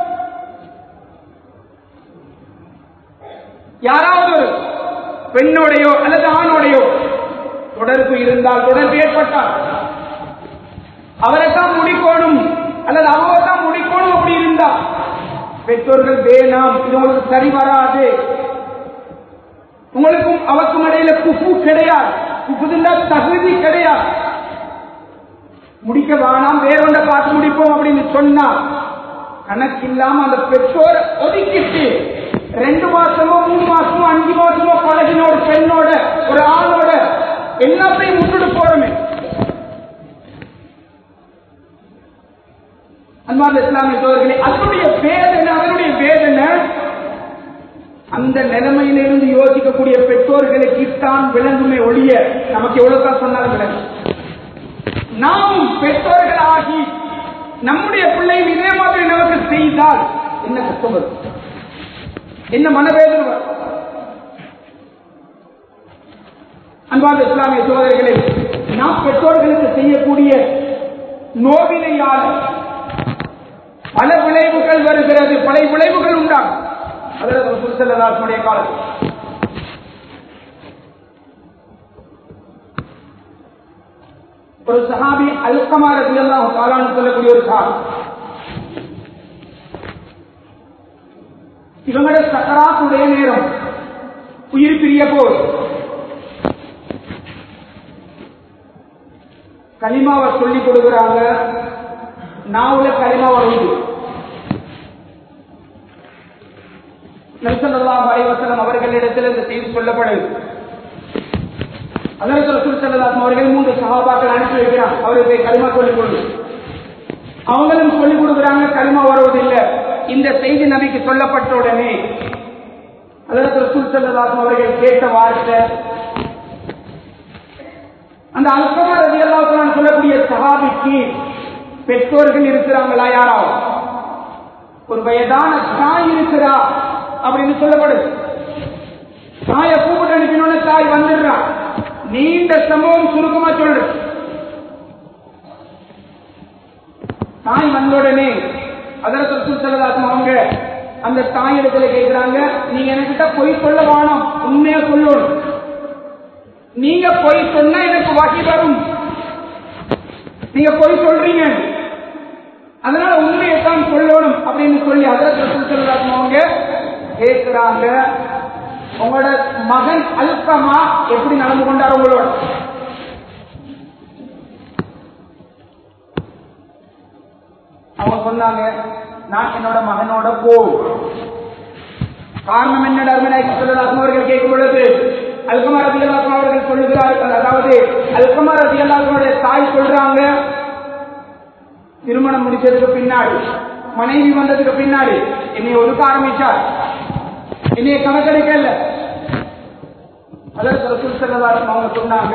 யாராவது ஒரு பெண்ணோடையோ அல்லது ஆணோடையோ தொடர்பு இருந்தால், தொடர்பு ஏற்பட்டால் அவரைத்தான் முடிக்கணும் அல்லது அவரைத்தான் முடிக்கணும் அப்படி இருந்தா பெற்றோர்கள் வேணாம், இது உங்களுக்கு சரி வராது, உங்களுக்கும் அவருக்கும் இடையில குப்பு கிடையாது, குப்புதுண்டா தகுதி கிடையாது, முடிக்க வேணாம், வேறொண்ட பார்த்து முடிப்போம் அப்படின்னு சொன்னா கணக்கு இல்லாம அந்த பெற்றோர் ஒதுக்கிட்டு ரெண்டு மாசமோ மூணு மாசமோ அஞ்சு மாசமோ பழகின ஒரு பெண்ணோட ஒரு ஆணோட எல்லாத்தையும் விட்டுட்டு போறோமே. அன்பார்ந்த இஸ்லாமிய சோதரர்களே, அதனுடைய வேதனை, அதனுடைய வேதனை அந்த நிலைமையிலிருந்து யோசிக்கக்கூடிய பெற்றோர்களுக்கு தான் விளங்குமே ஒழிய நமக்கு எவ்வளவுதான் சொன்னாலும் விளங்கும். நாம் பெற்றோர்கள் ஆகி நம்முடைய பிள்ளைகள் இதே மாதிரி நமக்கு செய்தால் என்ன கஷ்டம் வரும், என்ன மனவேதனை வரும். அன்பார்ந்த இஸ்லாமிய சோதரர்களே, நாம் பெற்றோர்களுக்கு செய்யக்கூடிய நோவினையால் பல விளைவுகள் வருகிறது, பல விளைவுகள் உண்டாகும். அதில் ரசூல் ஸல்லல்லாஹு அலைஹி வஸல்லம் காலத்தில் ஒரு சஹாபி அல்கமா ரலியல்லாஹு தஆலா அன்ஹு சொல்லக்கூடிய ஒரு சஹாபி, இவங்களுடைய சக்கராத்துடைய நேரம், உயிர் பிரிய போது கலிமாவை சொல்லிக் கொடுக்கிறாங்க. நாவுல கலிமா வருது. நபி ஸல்லல்லாஹு அலைஹி வஸல்லம் அவர்களிடத்தில் இந்த செய்தி சொல்லப்படுது. அதற்கு ரசூல் ஸல்லல்லாஹு அலைஹி அவர்கள் மூன்று சஹாபாக்கள் அனுப்பி வைக்கிறாங்க, அவருக்கு கலிமா சொல்லிக் கொடுங்க. அவங்களும் சொல்லிக் கொடுக்குறாங்க, கலிமா வருவதில்லை. இந்த செய்தி நபிக்கு சொல்லப்பட்ட உடனே அதற்கு ரசூல் ஸல்லல்லாஹு அலைஹி அவர்கள் கேட்ட வார்த்தை, அந்த அல்கமா ரலியல்லாஹு தஆலா சொல்லக்கூடிய சஹாபிக்கு பெற்றோர்கள் இருக்கிறாங்களா? யாராவது ஒரு வயதான தாய் இருக்கிறா அப்படின்னு சொல்லப்படுது. தாயை கூப்பிட்டு அனுப்பினோட தாய் வந்துடுறான். நீண்ட சம்பவம் சுருக்கமா சொல்ற. தாய் வந்தோடனே அதற்கு ரசூல் ஸல்லல்லாஹு அலைஹி அவங்க அந்த தாயிடத்துல கேட்கிறாங்க, நீங்க என்கிட்ட பொய் சொல்ல வேணாம், உண்மையா சொல்லணும். நீங்க பொய் சொன்னா எனக்கு வகி வரும், நீங்க பொய் சொல்றீங்க, அதனால உண்மையைத்தான் சொல்லணும் அப்படின்னு சொல்லி அதற்கு ரசூல் ஸல்லல்லாஹு அலைஹி அவங்க கேட்கிறாங்க, உங்களோட மகன் அல்கமா எப்படி நடந்து கொண்டார் உங்களோட? அவங்க சொன்னாங்க, நான் என்னோட மகனோட போ காரணம் என்ன? அருமைநாயகம் ஸல்லல்லாஹு அவர்கள் கேட்கும் பொழுது அல்கமா ரலியல்லாஹு அவர்கள் சொல்லுகிறார், அதாவது அல்கமா ரலியல்லாஹுடைய தாய் சொல்றாங்க, திருமணம் முடிச்சதுக்கு பின்னாடி மனைவி வந்ததுக்கு பின்னாடி என்னை ஒதுக்க ஆரம்பிச்சார், என்னைய கணக்கெடுக்கல. அதற்கு ரசூல் ஸல்லல்லாஹு அலைஹி அவங்க சொன்னாங்க,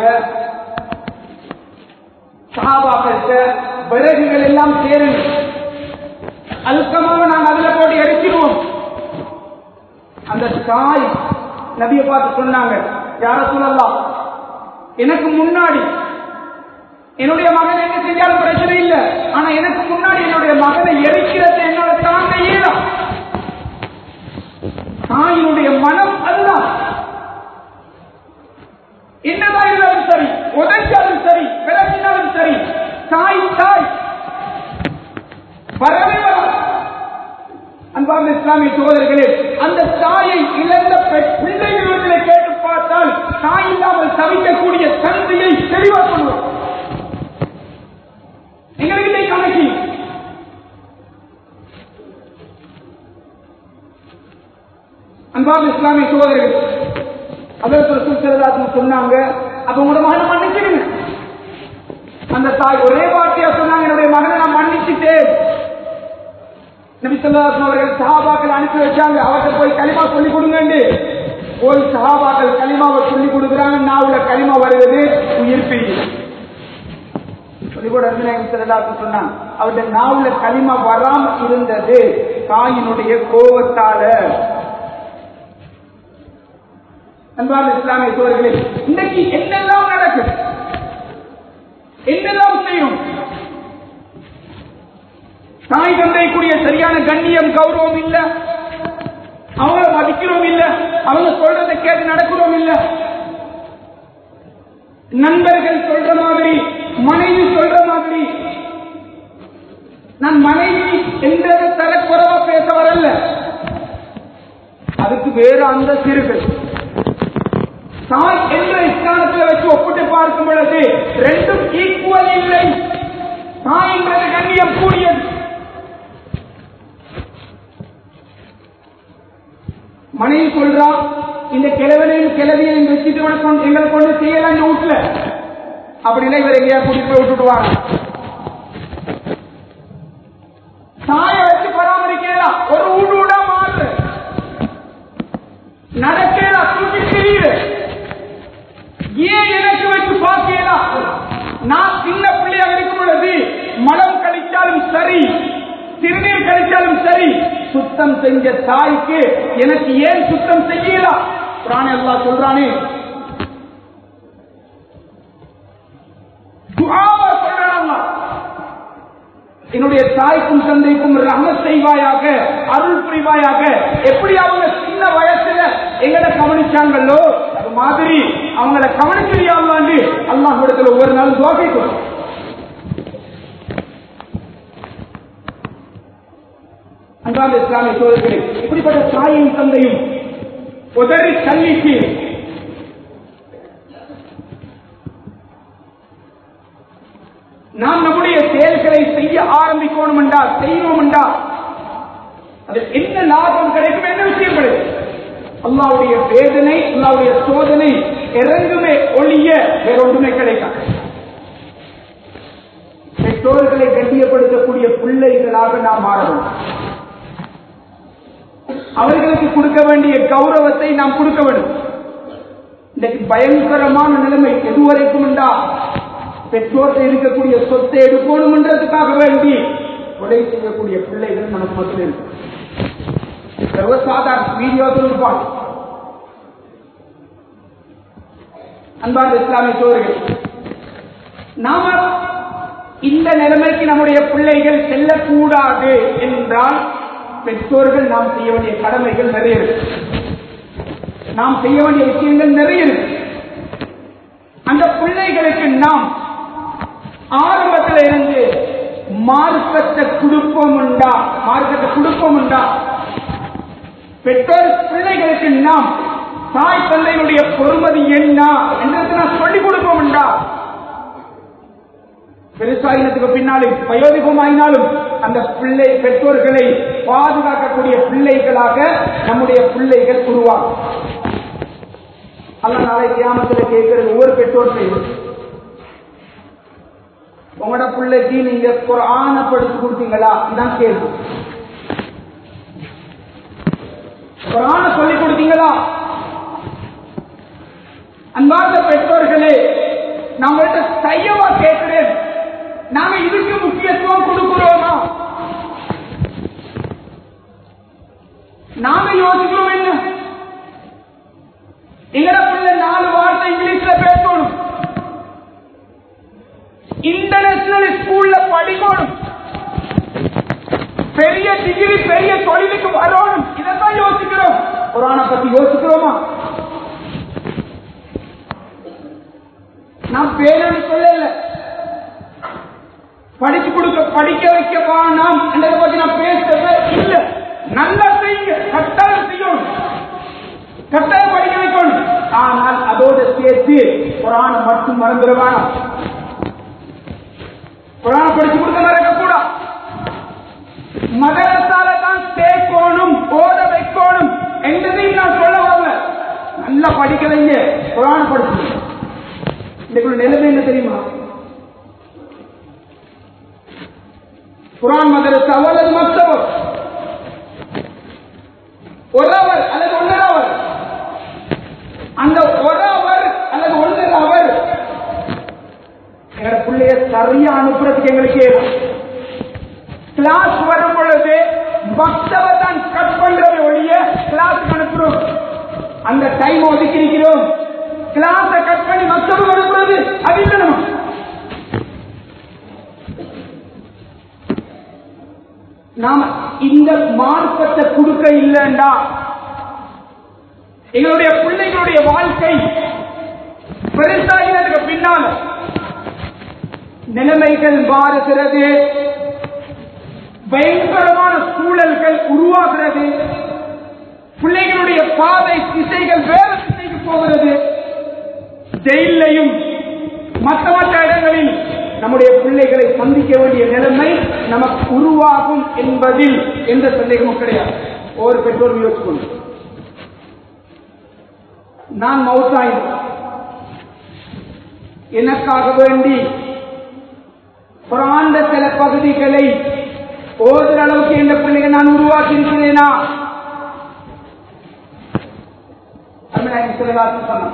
சஹாபாக்களுக்கு விறகுகள் எல்லாம் சேருங்க, அல்கமாவை நாங்கள் அதுல போட்டு எரிச்சிடுவோம். அந்த தாய் நபியை பார்த்து சொன்னாங்க, யா ரசூலல்லாஹ், எனக்கு முன்னாடி என்னுடைய மகன் என்ன செஞ்சாலும் பிரச்சனை இல்லை, ஆனா எனக்கு முன்னாடி என்னுடைய மகனை எரிக்கிறது என்னால தாங்க இயலும். தாயினுடைய மனம் அதுதான். என்னதான் இருந்தாலும் சரி, உதைச்சாலும் சரி, விளக்கினாலும் சரி, தாய் தாய் வரவே வர. அன்பார்ந்த இஸ்லாமிய சகோதரர்களே, அந்த தாயை இழந்த பிள்ளைகளிடத்திலே கேட்டு பார்த்தால் தாய் இல்லாமல் தவிக்கக்கூடிய தந்தையை தெளிவாக சொல்லுவோம். எங்களுக்கு கணக்கி அன்பார்ந்த இஸ்லாமிய சகோதரர்கள், அதற்கு ரசூல் ஸல்லல்லாஹு அலைஹி சொன்னாங்க, அப்ப உங்களோட மகனை மன்னிச்சிடுங்க. அந்த தாய் ஒரே வார்த்தையா சொன்னாங்க, என்னுடைய மகனை நான் மன்னிச்சுட்டேன். நபி ஸல்லல்லாஹு அலைஹி அவர்கள் சஹாபாக்கள் அனுப்பி வச்சாங்க, அவர்கிட்ட போய் கலிமா சொல்லி கொடுங்க. போய் சஹாபாக்கள் கலிமாவை சொல்லி கொடுக்குறாங்க, நாவுல கலிமா வருவது உயிர் பிரிவு சொல்லிக்கூட சொன்னாங்க. அவருடைய நாவுல கலிமா வராம இருந்தது தாயினுடைய கோபத்தால. அன்பார்ந்த இஸ்லாமிய சகோதரர்களே, இன்னைக்கு என்னெல்லாம் நடக்குது, என்னெல்லாம் செய்யும். தாய் தந்தைக்குரிய சரியான கண்ணியம் கௌரவம் இல்ல, அவங்கள மதிக்கிறோம் இல்ல, அவங்க சொல்றதை கேட்டு நடக்கிறோம் இல்ல. நண்பர்கள் சொல்ற மாதிரி, மனைவி சொல்ற மாதிரி. நான் மனைவி எந்த தரக்குறவா பேச வரல, அதுக்கு வேறு அந்த சிறுகள். தாய் என்ற ஸ்தானத்தில் வச்சு ஒப்பிட்டு பார்க்கும் பொழுது ரெண்டும் ஈக்குவல் இல்லை. தாய் என்றது கண்ணியம் கூடியது. மனைவி சொல்றா, இந்த கிழவனையும் கிழவியையும் வச்சுட்டு எங்களை கொண்டு செய்யலாம் இந்த வீட்டுல, அப்படின்னா இவர் எங்கேயா கூட்டிட்டு போய் விட்டுடுவாங்க. தாயை வச்சு பராமரிக்கலாம், ஒரு வீடு வீடா மாறு நடக்கலாம், தூக்கி தெரியுது. ஏன் எனக்கு வச்சு பார்க்கலாம்? நான் சின்ன பிள்ளையாக இருக்கும் பொழுது மலம் கழிச்சாலும் சரி, சிறுநீர் கழிச்சாலும் சரி, சுத்தம் செஞ்ச தாய்க்கு எனக்கு ஏன் சுத்தம் செய்யலாம்? குர்ஆன் அல்லாஹ் சொல்றானே, துஆவா சொல்றாங்க, என்னுடைய தாய்க்கும் தந்தைக்கும் ரஹ்மத் செய்வாயாக, அருள் புரிவாயாக. எப்படி அவங்க சின்ன வயசுல எங்களை கவனிச்சாங்களோ அது மாதிரி அவங்களை கவனிச்சியாங்கன்னு அல்லாஹ் இடத்துல ஒவ்வொரு நாளும் துஆ கேட்கிறோம். அன்பார்ந்த இஸ்லாமிய சகோதரர்களே, இப்படிப்பட்ட தாயும் தந்தையும் உதறி தள்ளிக்கு நாம் நம்முடைய செயல்களை செய்ய ஆரம்பிக்கணும் என்றால், செய்யணும் என்றால் அதில் என்ன லாபம் கிடைக்கும், என்ன விஷயம் கிடைக்கும்? அல்லாஹ்வுடைய வேதனை, அல்லாஹ்வுடைய சோதனை இறங்குமே ஒழிய வேறொன்றுமே கிடைக்காது. பெற்றோர்களை கண்ணியப்படுத்தக்கூடிய பிள்ளைகளாக நாம் மாறணும். அவர்களுக்கு கொடுக்க வேண்டிய கௌரவத்தை நாம் கொடுக்க வேண்டும். இன்றைக்கு பயங்கரமான நிலைமை எதுவரைக்கும் என்றா, பெற்றோர்கள் இருக்கக்கூடிய சொத்தை எடுக்கணும் என்றதுக்காக வேண்டி கொலை செய்யக்கூடிய பிள்ளைகள் நமக்கு மட்டும் இருக்கு. சர்வசாதாரண வீடியோ இருப்பான். அன்பார்ந்த இஸ்லாமிய சகோதரர்களே, நாம இந்த நிலைமைக்கு நம்முடைய பிள்ளைகள் செல்லக்கூடாது என்றால் பெற்றோர்கள் நாம் செய்ய வேண்டிய கடமைகள் நிறைய இருக்கு, நாம் செய்ய வேண்டிய விஷயங்கள் நிறைய இருக்கு. அந்த பிள்ளைகளுக்கு நாம் ஆரம்பத்தில் இருந்து மார்க்கத்தை குடுப்பம் உண்டா, மார்க்கத்தை குடுப்பம் உண்டா, பெற்றோர் பிள்ளைகளுக்கு நாம் தாய் தந்தையுடைய பொறுமதி என்ன என்றது நான் சொல்லிக் கொடுப்போம் உண்டா, பெருசாயினத்துக்கு பின்னாலும் வயோதிகமாயினாலும் அந்த பிள்ளை பெற்றோர்களை பாதுகாக்கக்கூடிய பிள்ளைகளாக நம்முடைய பிள்ளைகள் உருவாகும். அல்லாஹ் நாளை கியாமத்தில் கேட்கிறது ஒவ்வொரு பெற்றோர்களையும், உங்களோட பிள்ளைக்கு நீங்க குர்ஆனை படிச்சு கொடுத்தீங்களா? இதான் கேள்வி. குர்ஆனை சொல்லிக் கொடுத்தீங்களா? அன்பார்ந்த பெற்றோர்களே, நான் உங்கள்கிட்ட தையவா கேட்கிறேன், நாம இதுக்கு முக்கியத்துவம் கொடுக்கிறோமா? நாம யோசிக்கிறோம் என்ன? எங்கட பிள்ளை நாலு வார்த்தை இங்கிலீஷ்ல பேசணும், இன்டர்நேஷனல் ஸ்கூல்ல படிக்கணும், பெரிய டிகிரி பெரிய தொழிலுக்கு வரணும். இதைத்தான் யோசிக்கிறோம். குர்ஆனை பத்தி யோசிக்கிறோமா? நான் பேரன்னு சொல்லல, படிச்சு கொடுக்க படிக்க வைக்க வேணாம் என்றதை பத்தி நான் பேசவே இல்லை. நல்லா செய்யுங்க, கட்டாயம் செய்யணும், கட்டாயம் படிக்க வைக்கணும். ஆனால் அதோடு சேர்த்து குர்ஆனை மட்டும் மறந்துட வேணாம். குர்ஆனை படிச்சு கொடுக்க மறக்க கூடாது. மதரசால தான் சேர்க்கணும், ஓட வைக்கணும் என்றதையும் நான் சொல்ல வரல. நல்லா படிக்க வைங்க, குர்ஆனை படிச்சு. இந்த நிலைமை என்ன தெரியுமா? குர்ஆன் மதரசா அல்லது மக்தபர் ஒரவர் அல்லது ஒன்றவர், அந்த ஒரவர் அல்லது ஒன்றவர் எங்களோட பிள்ளைய சரியா அனுப்புறதுக்கு எங்களுக்கு கிளாஸ் வரும் பொழுது மக்தபை தான் கட் பண்றது ஒழிய கிளாஸ் அனுப்புறோம். அந்த டைம் ஒதுக்கி இருக்கிறோம், கிளாஸ கட் பண்ணி மக்தபை அனுப்புறது அது இல்லை. நம்ம நாம இந்த மார்க்கத்தை கொடுக்க இல்லைண்டா எங்களுடைய பிள்ளைகளுடைய வாழ்க்கை பெருசாகினதுக்கு பின்னால் நிலைமைகள் மாறுகிறது, பயங்கரமான சூழல்கள் உருவாகிறது, பிள்ளைகளுடைய பாதை திசைகள் வேறு திசைக்கு போகிறது. ஜெயிலையும் மற்ற மற்ற இடங்களில் நம்முடைய பிள்ளைகளை சந்திக்க வேண்டிய நிலைமை நமக்கு உருவாகும் என்பதில் எந்த சந்தேகமும் கிடையாது. ஒவ்வொரு பெற்றோரும் யோசிக்கொண்டு, நான் மௌத்தாயின் எனக்காக வேண்டி குர்ஆன் சில பகுதிகளை ஓதுற அளவுக்கு எந்த பிள்ளைகளை நான் உருவாக்கி இருக்கிறேனா? சொன்ன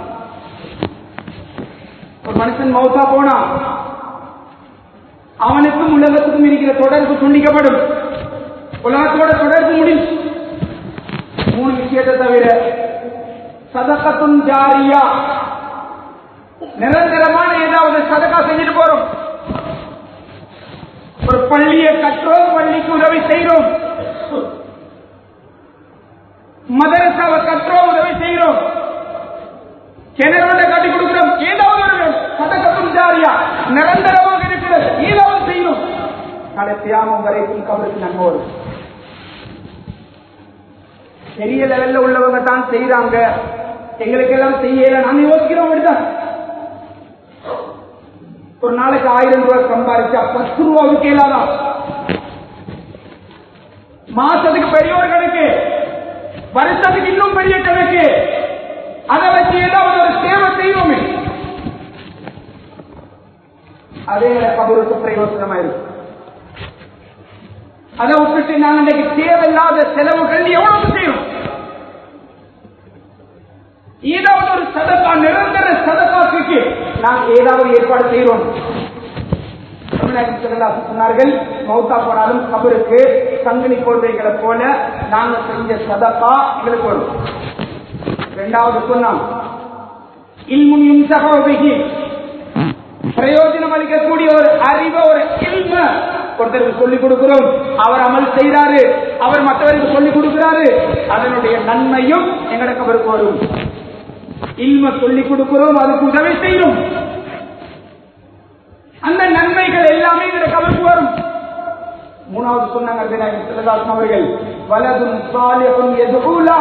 ஒரு மனுஷன் மௌத்தா போனா அவனுக்கும் உலகத்துக்கும் இருக்கிற தொடர்பு துண்டிக்கப்படும். உலகத்தோட தொடர்பு முடியும். மூணு விஷயத்தை தவிர சதகத்தும் ஜாரியா, நிரந்தரமான ஏதாவது சதகா செஞ்சுட்டு போறோம். ஒரு பள்ளியை கற்றோம், பள்ளிக்கு உதவி செய்கிறோம், மதரசாவை கற்றோம், உதவி செய்கிறோம், கிணறு கட்டி கொடுக்கிறோம். ஏதாவது ஒரு சதகத்தும் ஜாரியா நிரந்தரமாக இருக்கிறது, ஏதாவது செய்யணும். கடைசியாமம் வரைக்கும் கபருக்கு நன்மை வரும். பெரிய லெவல்ல உள்ளவங்க தான் செய்யறாங்க, எங்களுக்கு எல்லாம் செய்யல, நாங்க யோசிக்கிறோம். அப்படிதான் ஒரு நாளைக்கு ஆயிரம் ரூபாய் சம்பாதிச்சா பத்து ரூபாவுக்கு இல்லாதான் மாசத்துக்கு பெரிய ஒரு கணக்கு, வருஷத்துக்கு இன்னும் பெரிய கணக்கு. அதை வச்சு ஏதாவது ஒரு சேவை செய்வோமே, அதே கபருக்கு பிரயோசனமா இருக்கு. அதை விட்டுட்டு நாங்க இன்னைக்கு தேவையில்லாத செலவுகள் எவ்வளவு செய்யணும்? ஏதாவது ஒரு சதகா, நிரந்தர சதகாக்கு நாங்கள் ஏதாவது ஏற்பாடு செய்கிறோம். சொன்னார்கள், மௌத்தா போனாலும் கபருக்கு சங்கிலி கொள்கைகளை போல நாங்க செஞ்ச சதகா எங்களுக்கு வரும். இரண்டாவது சொன்னோம், இல்முனியும் சகோபிகி, பிரயோஜனம் அளிக்கக்கூடிய ஒரு அறிவை, ஒரு இல்ம ஒருத்தருக்கு சொல்லிக் கொடுக்கிறோம், அவர் அமல் செய்கிறாரு, அவர் மற்றவருக்கு சொல்லிக் கொடுக்கிறாரு, அதனுடைய நன்மையும் எங்கட கபருக்கு வரும். இல்ம சொல்லிக் கொடுக்கிறோம், அதுக்கு உதவி செய்யும், அந்த நன்மைகள் எல்லாமே எங்கட கபருக்கு வரும். மூணாவது சொன்னாங்க அவர்கள், வலதுன் சாலிஹுன் யதுஊலா,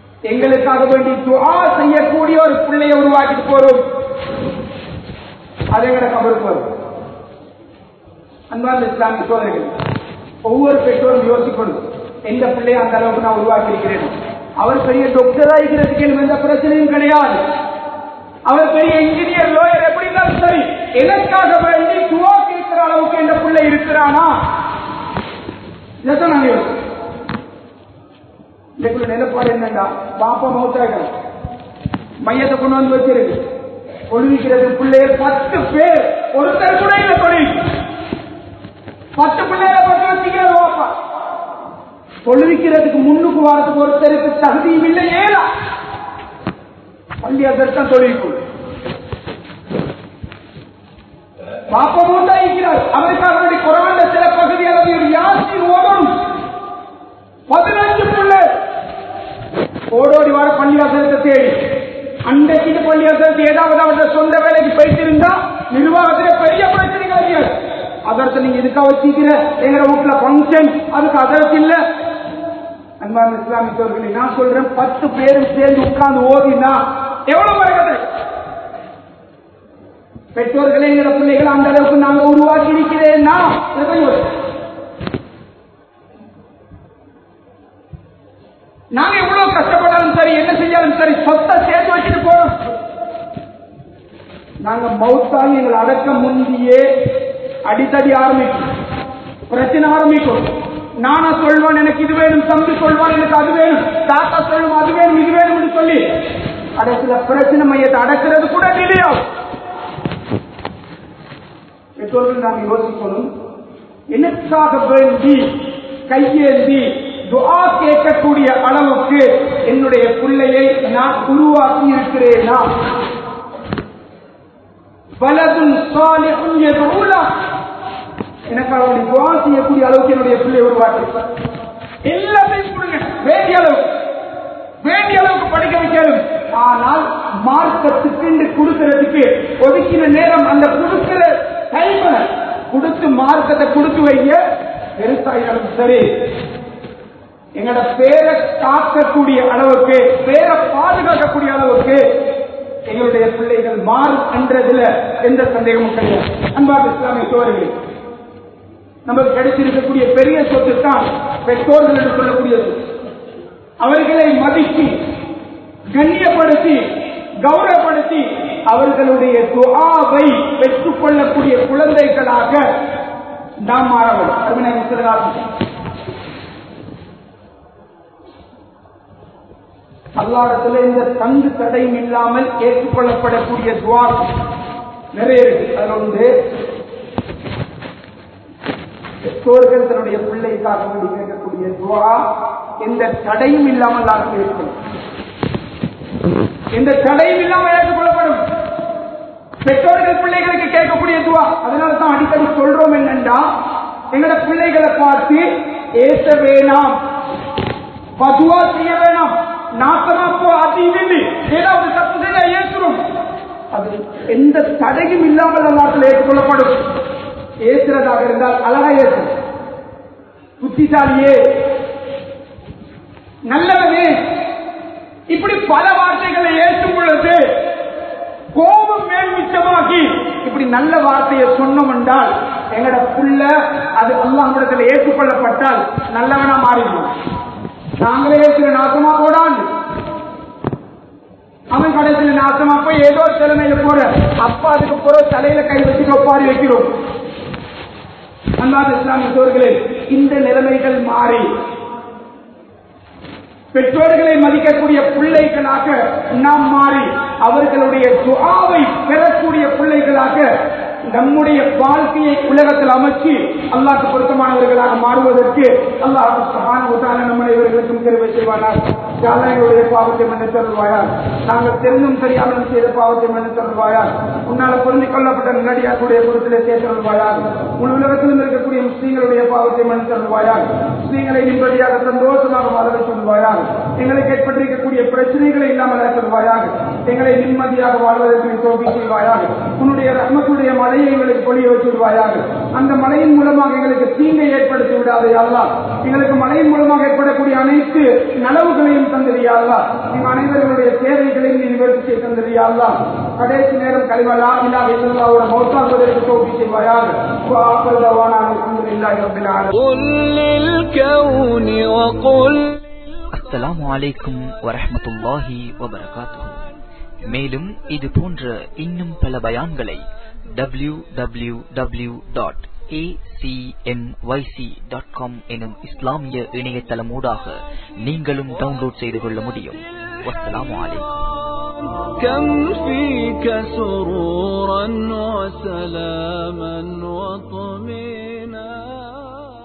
எங்களுக்காக வேண்டி துஆ செய்யக்கூடிய ஒரு பிள்ளையை உருவாக்கிட்டு போறோம். அதே கூட கபருக்கு வரும். அன்பார்ந்த இஸ்லாமிய சோதனைகள், ஒவ்வொரு பெற்றோரும் யோசிக்கணும், எந்த பிள்ளையை அந்த அளவுக்கு நான் உருவாக்கி இருக்கிறேன். அவர் பெரிய டாக்டரா இருக்கிறதுக்கு எந்த பிரச்சனையும் கிடையாது. அவர் பெரிய இன்ஜினியர், லோயர், எப்படி இருந்தாலும் சரி, எனக்காக வேண்டி துவா கேட்கிற அளவுக்கு எந்த பிள்ளை இருக்கிறானா? இதான் நாங்க இதுக்குள்ள நிலப்பாடு என்னண்டா, பாப்பா மௌத்தாக மையத்தை கொண்டு வந்து வச்சிருக்கு, கொள்விக்கிறது பிள்ளைகள் பத்து பேர், ஒருத்தர் கூட இல்லை தொழில், பத்து பிள்ளைகளை பத்து வச்சுக்கிறது பாப்பா. தொழுவிக்கிறதுக்கு முன்னுக்கு வாரத்துக்கு ஒருத்தருக்கு தகுதியும் இல்லை, ஏலா பள்ளி அதற்கான் தொழிலுக்கு பாப்பா மூட்டாஇருக்கிறார். அவருக்காக வேண்டி குறைந்த சில பகுதி அளவில் யாசின் ஓடணும். பதினஞ்சு பிள்ளை ஓடோடி வர பள்ளியாசனத்தை தேடி அன்றைக்கு பள்ளியாசனத்தை ஏதாவது அவருடைய சொந்த வேலைக்கு போயிட்டிருந்தா நிர்வாகத்தில் பெரிய பிரச்சனைகள். அதற்கு நீங்க இதுக்காக வச்சுக்கிற எங்க வீட்டுல பங்கன், அதுக்கு அதற்கு இல்ல. அன்பான இஸ்லாமியர்களே, நான் சொல்றேன், பத்து பேரும் சேர்ந்து உட்கார்ந்து ஓடினா எவ்வளவு வருகிறது? பெற்றோர்களே, எங்க பிள்ளைகள் அந்த அளவுக்கு நாங்க உருவாக்கி இருக்கிறேன்னா நாங்க எவ்வளவு கஷ்டப்பட்டாலும் சரி, என்ன செஞ்சாலும் சரி, சொத்தை சேர்த்து வச்சுட்டு போறோம். நாங்க மௌத்தாகி எங்களை அடக்க முந்தியே அடித்தடி ஆரம்பிக்கும், பிரச்சனை ஆரம்பிக்கும். நானா சொல்வான் எனக்கு இது வேணும், தம்பி சொல்வான் எனக்கு அது வேணும், தாத்தா சொல்லும் அது வேணும் இது வேணும் சொல்லி கடைசியில பிரச்சனை மையத்தை அடக்கிறது கூட இல்லையா? பெற்றோர்கள் நாம் யோசிக்கணும், எனக்காக வேண்டி கையேந்தி துஆ கேட்கக்கூடிய அளவுக்கு என்னுடைய பிள்ளையை நான் உருவாக்கி இருக்கிறேனா? வலதுன் சாலிஹுன் யதுலா, எனக்காக வேண்டி துஆ செய்யக்கூடிய அளவுக்கு என்னுடைய பிள்ளை உருவாக்கி எல்லாத்தையும் கொடுங்க, வேண்டிய அளவு வேண்டிய அளவுக்கு படிக்க வைக்கணும். ஆனால் மார்க்கத்துக்கு கொடுக்கிறதுக்கு ஒதுக்கின நேரம், அந்த கொடுக்கிற டைம் கொடுத்து மார்க்கத்தை கொடுத்து வைக்க பெருசாயினாலும் சரி, எங்களோட பேரை காக்கக்கூடிய அளவுக்கு, பேரை பாதுகாக்கக்கூடிய அளவுக்கு எங்களுடைய பிள்ளைகள் மாறும் என்றதுல எந்த சந்தேகமும் கிடையாது. அன்பார்ந்த இஸ்லாமிய சோழர்களே, நமக்கு கிடைத்திருக்கக்கூடிய பெரிய சொத்து தான் பெற்றோர்கள் என்று சொல்லக்கூடியது. அவர்களை மதித்து கண்ணியப்படுத்தி கௌரவப்படுத்தி அவர்களுடைய துஆவை பெற்றுக் கொள்ளக்கூடிய குழந்தைகளாக நாம் மாற வேண்டும். அல்லாஹ்விடத்தில் இந்த தங்கு தடையும் இல்லாமல் ஏற்றுக்கொள்ளப்படக்கூடிய துஆ நிறைய இருக்கு. அதில் ஒன்று, பெற்றோர்கள் தன்னுடைய பிள்ளைக்காக வேண்டி கேட்கக்கூடிய துஆ எந்த தடையும் இல்லாமல் நாங்கள் ஏற்றுக்கொள்ளும், எந்த தடையும் இல்லாமல் ஏற்றுக்கொள்ளப்படும். பெற்றோர்கள் பிள்ளைகளுக்கு கேட்கக்கூடிய துஆ, அதனால தான் அடிக்கடி சொல்றோம் என்னன்னா, எங்களோட பிள்ளைகளை பார்த்து ஏச வேணாம், பதுவா செய்ய வேணாம், நாசமா போ அதில் ஏதாவது தப்பு செய்ய ஏற்றுறோம். அது எந்த தடையும் இல்லாமல் அல்லாஹ்விடத்தில் ஏற்றுக்கொள்ளப்படும். ஏற்றுறதாக இருந்தால் அழகா ஏற்றும், புத்திசாலியே, நல்லவனே, இப்படி பல வார்த்தைகளை ஏற்றும் பொழுது கோபம் மேல் மிச்சமாகி இப்படி நல்ல வார்த்தையை சொன்னோம் என்றால் எங்கட புள்ள அது அல்லாஹ்விடத்தில் ஏற்றுக்கொள்ளப்பட்டால் நல்லவனா மாறிடும். நாங்களே ஏற்கிற நாசமா போடான், அவன் கடைசியில் நாசமா போய் ஏதோ தலைமையில போற அப்பா அதுக்கு போற தலையில கை வச்சுட்டு ஒப்பாரி வைக்கிறோம். அன்பார்ந்த இஸ்லாமிய சோர்களே, இந்த நிலைமைகள் மாறி பெற்றோர்களை மதிக்கக்கூடிய பிள்ளைகளாக நாம் மாறி அவர்களுடைய துஆவை பெறக்கூடிய பிள்ளைகளாக நம்முடைய வாழ்க்கையை உலகத்தில் அமைச்சு அல்லாஹ்வுக்கு பொருத்தமானவர்களாக மாறுவதற்கு அல்லாஹ் சுப்ஹானஹு வ தஆலா நம்மை இவர்களுக்கும் கிருபை செய்வானாக. யாழ்லா, எங்களுடைய பாவத்தை மன்னித்து அருள்வாயாக. நாங்கள் தெரிந்தும் தெரியாமல் செய்த பாவத்தை மன்னித்து அருள்வாயாக. உன்னால் பொருந்திக் கொள்ளப்பட்ட நல்லடியாருடைய பொருத்திலே சேர்த்து அருள்வாயாக. முழு உலகத்திலும் இருக்கக்கூடிய முஸ்லீம்களுடைய பாவத்தை மன்னித்து அருள்வாயாக. முஸ்லீம்களை நிம்மதியாக சந்தோஷமாக வாழ சொல்வாயாக. எங்களுக்கு ஏற்பட்டிருக்கக்கூடிய பிரச்சனைகளை இல்லாமல் சொல்வாயாக. எங்களை நிம்மதியாக வாழ்வதற்கு தோல்வி செய்வாயாக. உன்னுடைய ரஹ்மத்துடைய மழையை எங்களுக்கு பொழிய வச்சுடுவாயாக. அந்த மழையின் மூலமாக எங்களுக்கு தீங்கை ஏற்படுத்தி விடாதே அல்லாஹ். எங்களுக்கு மழையின் மூலமாக ஏற்படக்கூடிய அனைத்து நலவுகளையும் தந்தறியா அல்லாஹ். எங்கள் அனைவர்களுடைய தேவைகளையும் நீ நிவர்த்தி செய்ய தந்தறியா அல்லாஹ். கடைசி நேரம் கலிமா லா இலாஹ இல்லல்லாஹ்வோட மௌத்தாக்குவதற்கு தௌஃபீக் செய்வாயாக. வஆகிரு தஅவானா அல்ஹம்துலில்லாஹி ரப்பில் ஆலமீன். குல் லில் கௌனி வகுல். அஸ்ஸலாமு அலைக்கும் வரஹ்மத்துல்லாஹி வபரகாத்துஹு. மேலும் இது போன்ற இன்னும் பல பயான்களை W W W dot A C M Y C dot com எனும் இஸ்லாமிய இணையதளமூடாக நீங்களும் டவுன்லோட் செய்து கொள்ள முடியும். வஸ்ஸலாமு அலைக்கும். كم فيك سرورا وسلاما وطمئنا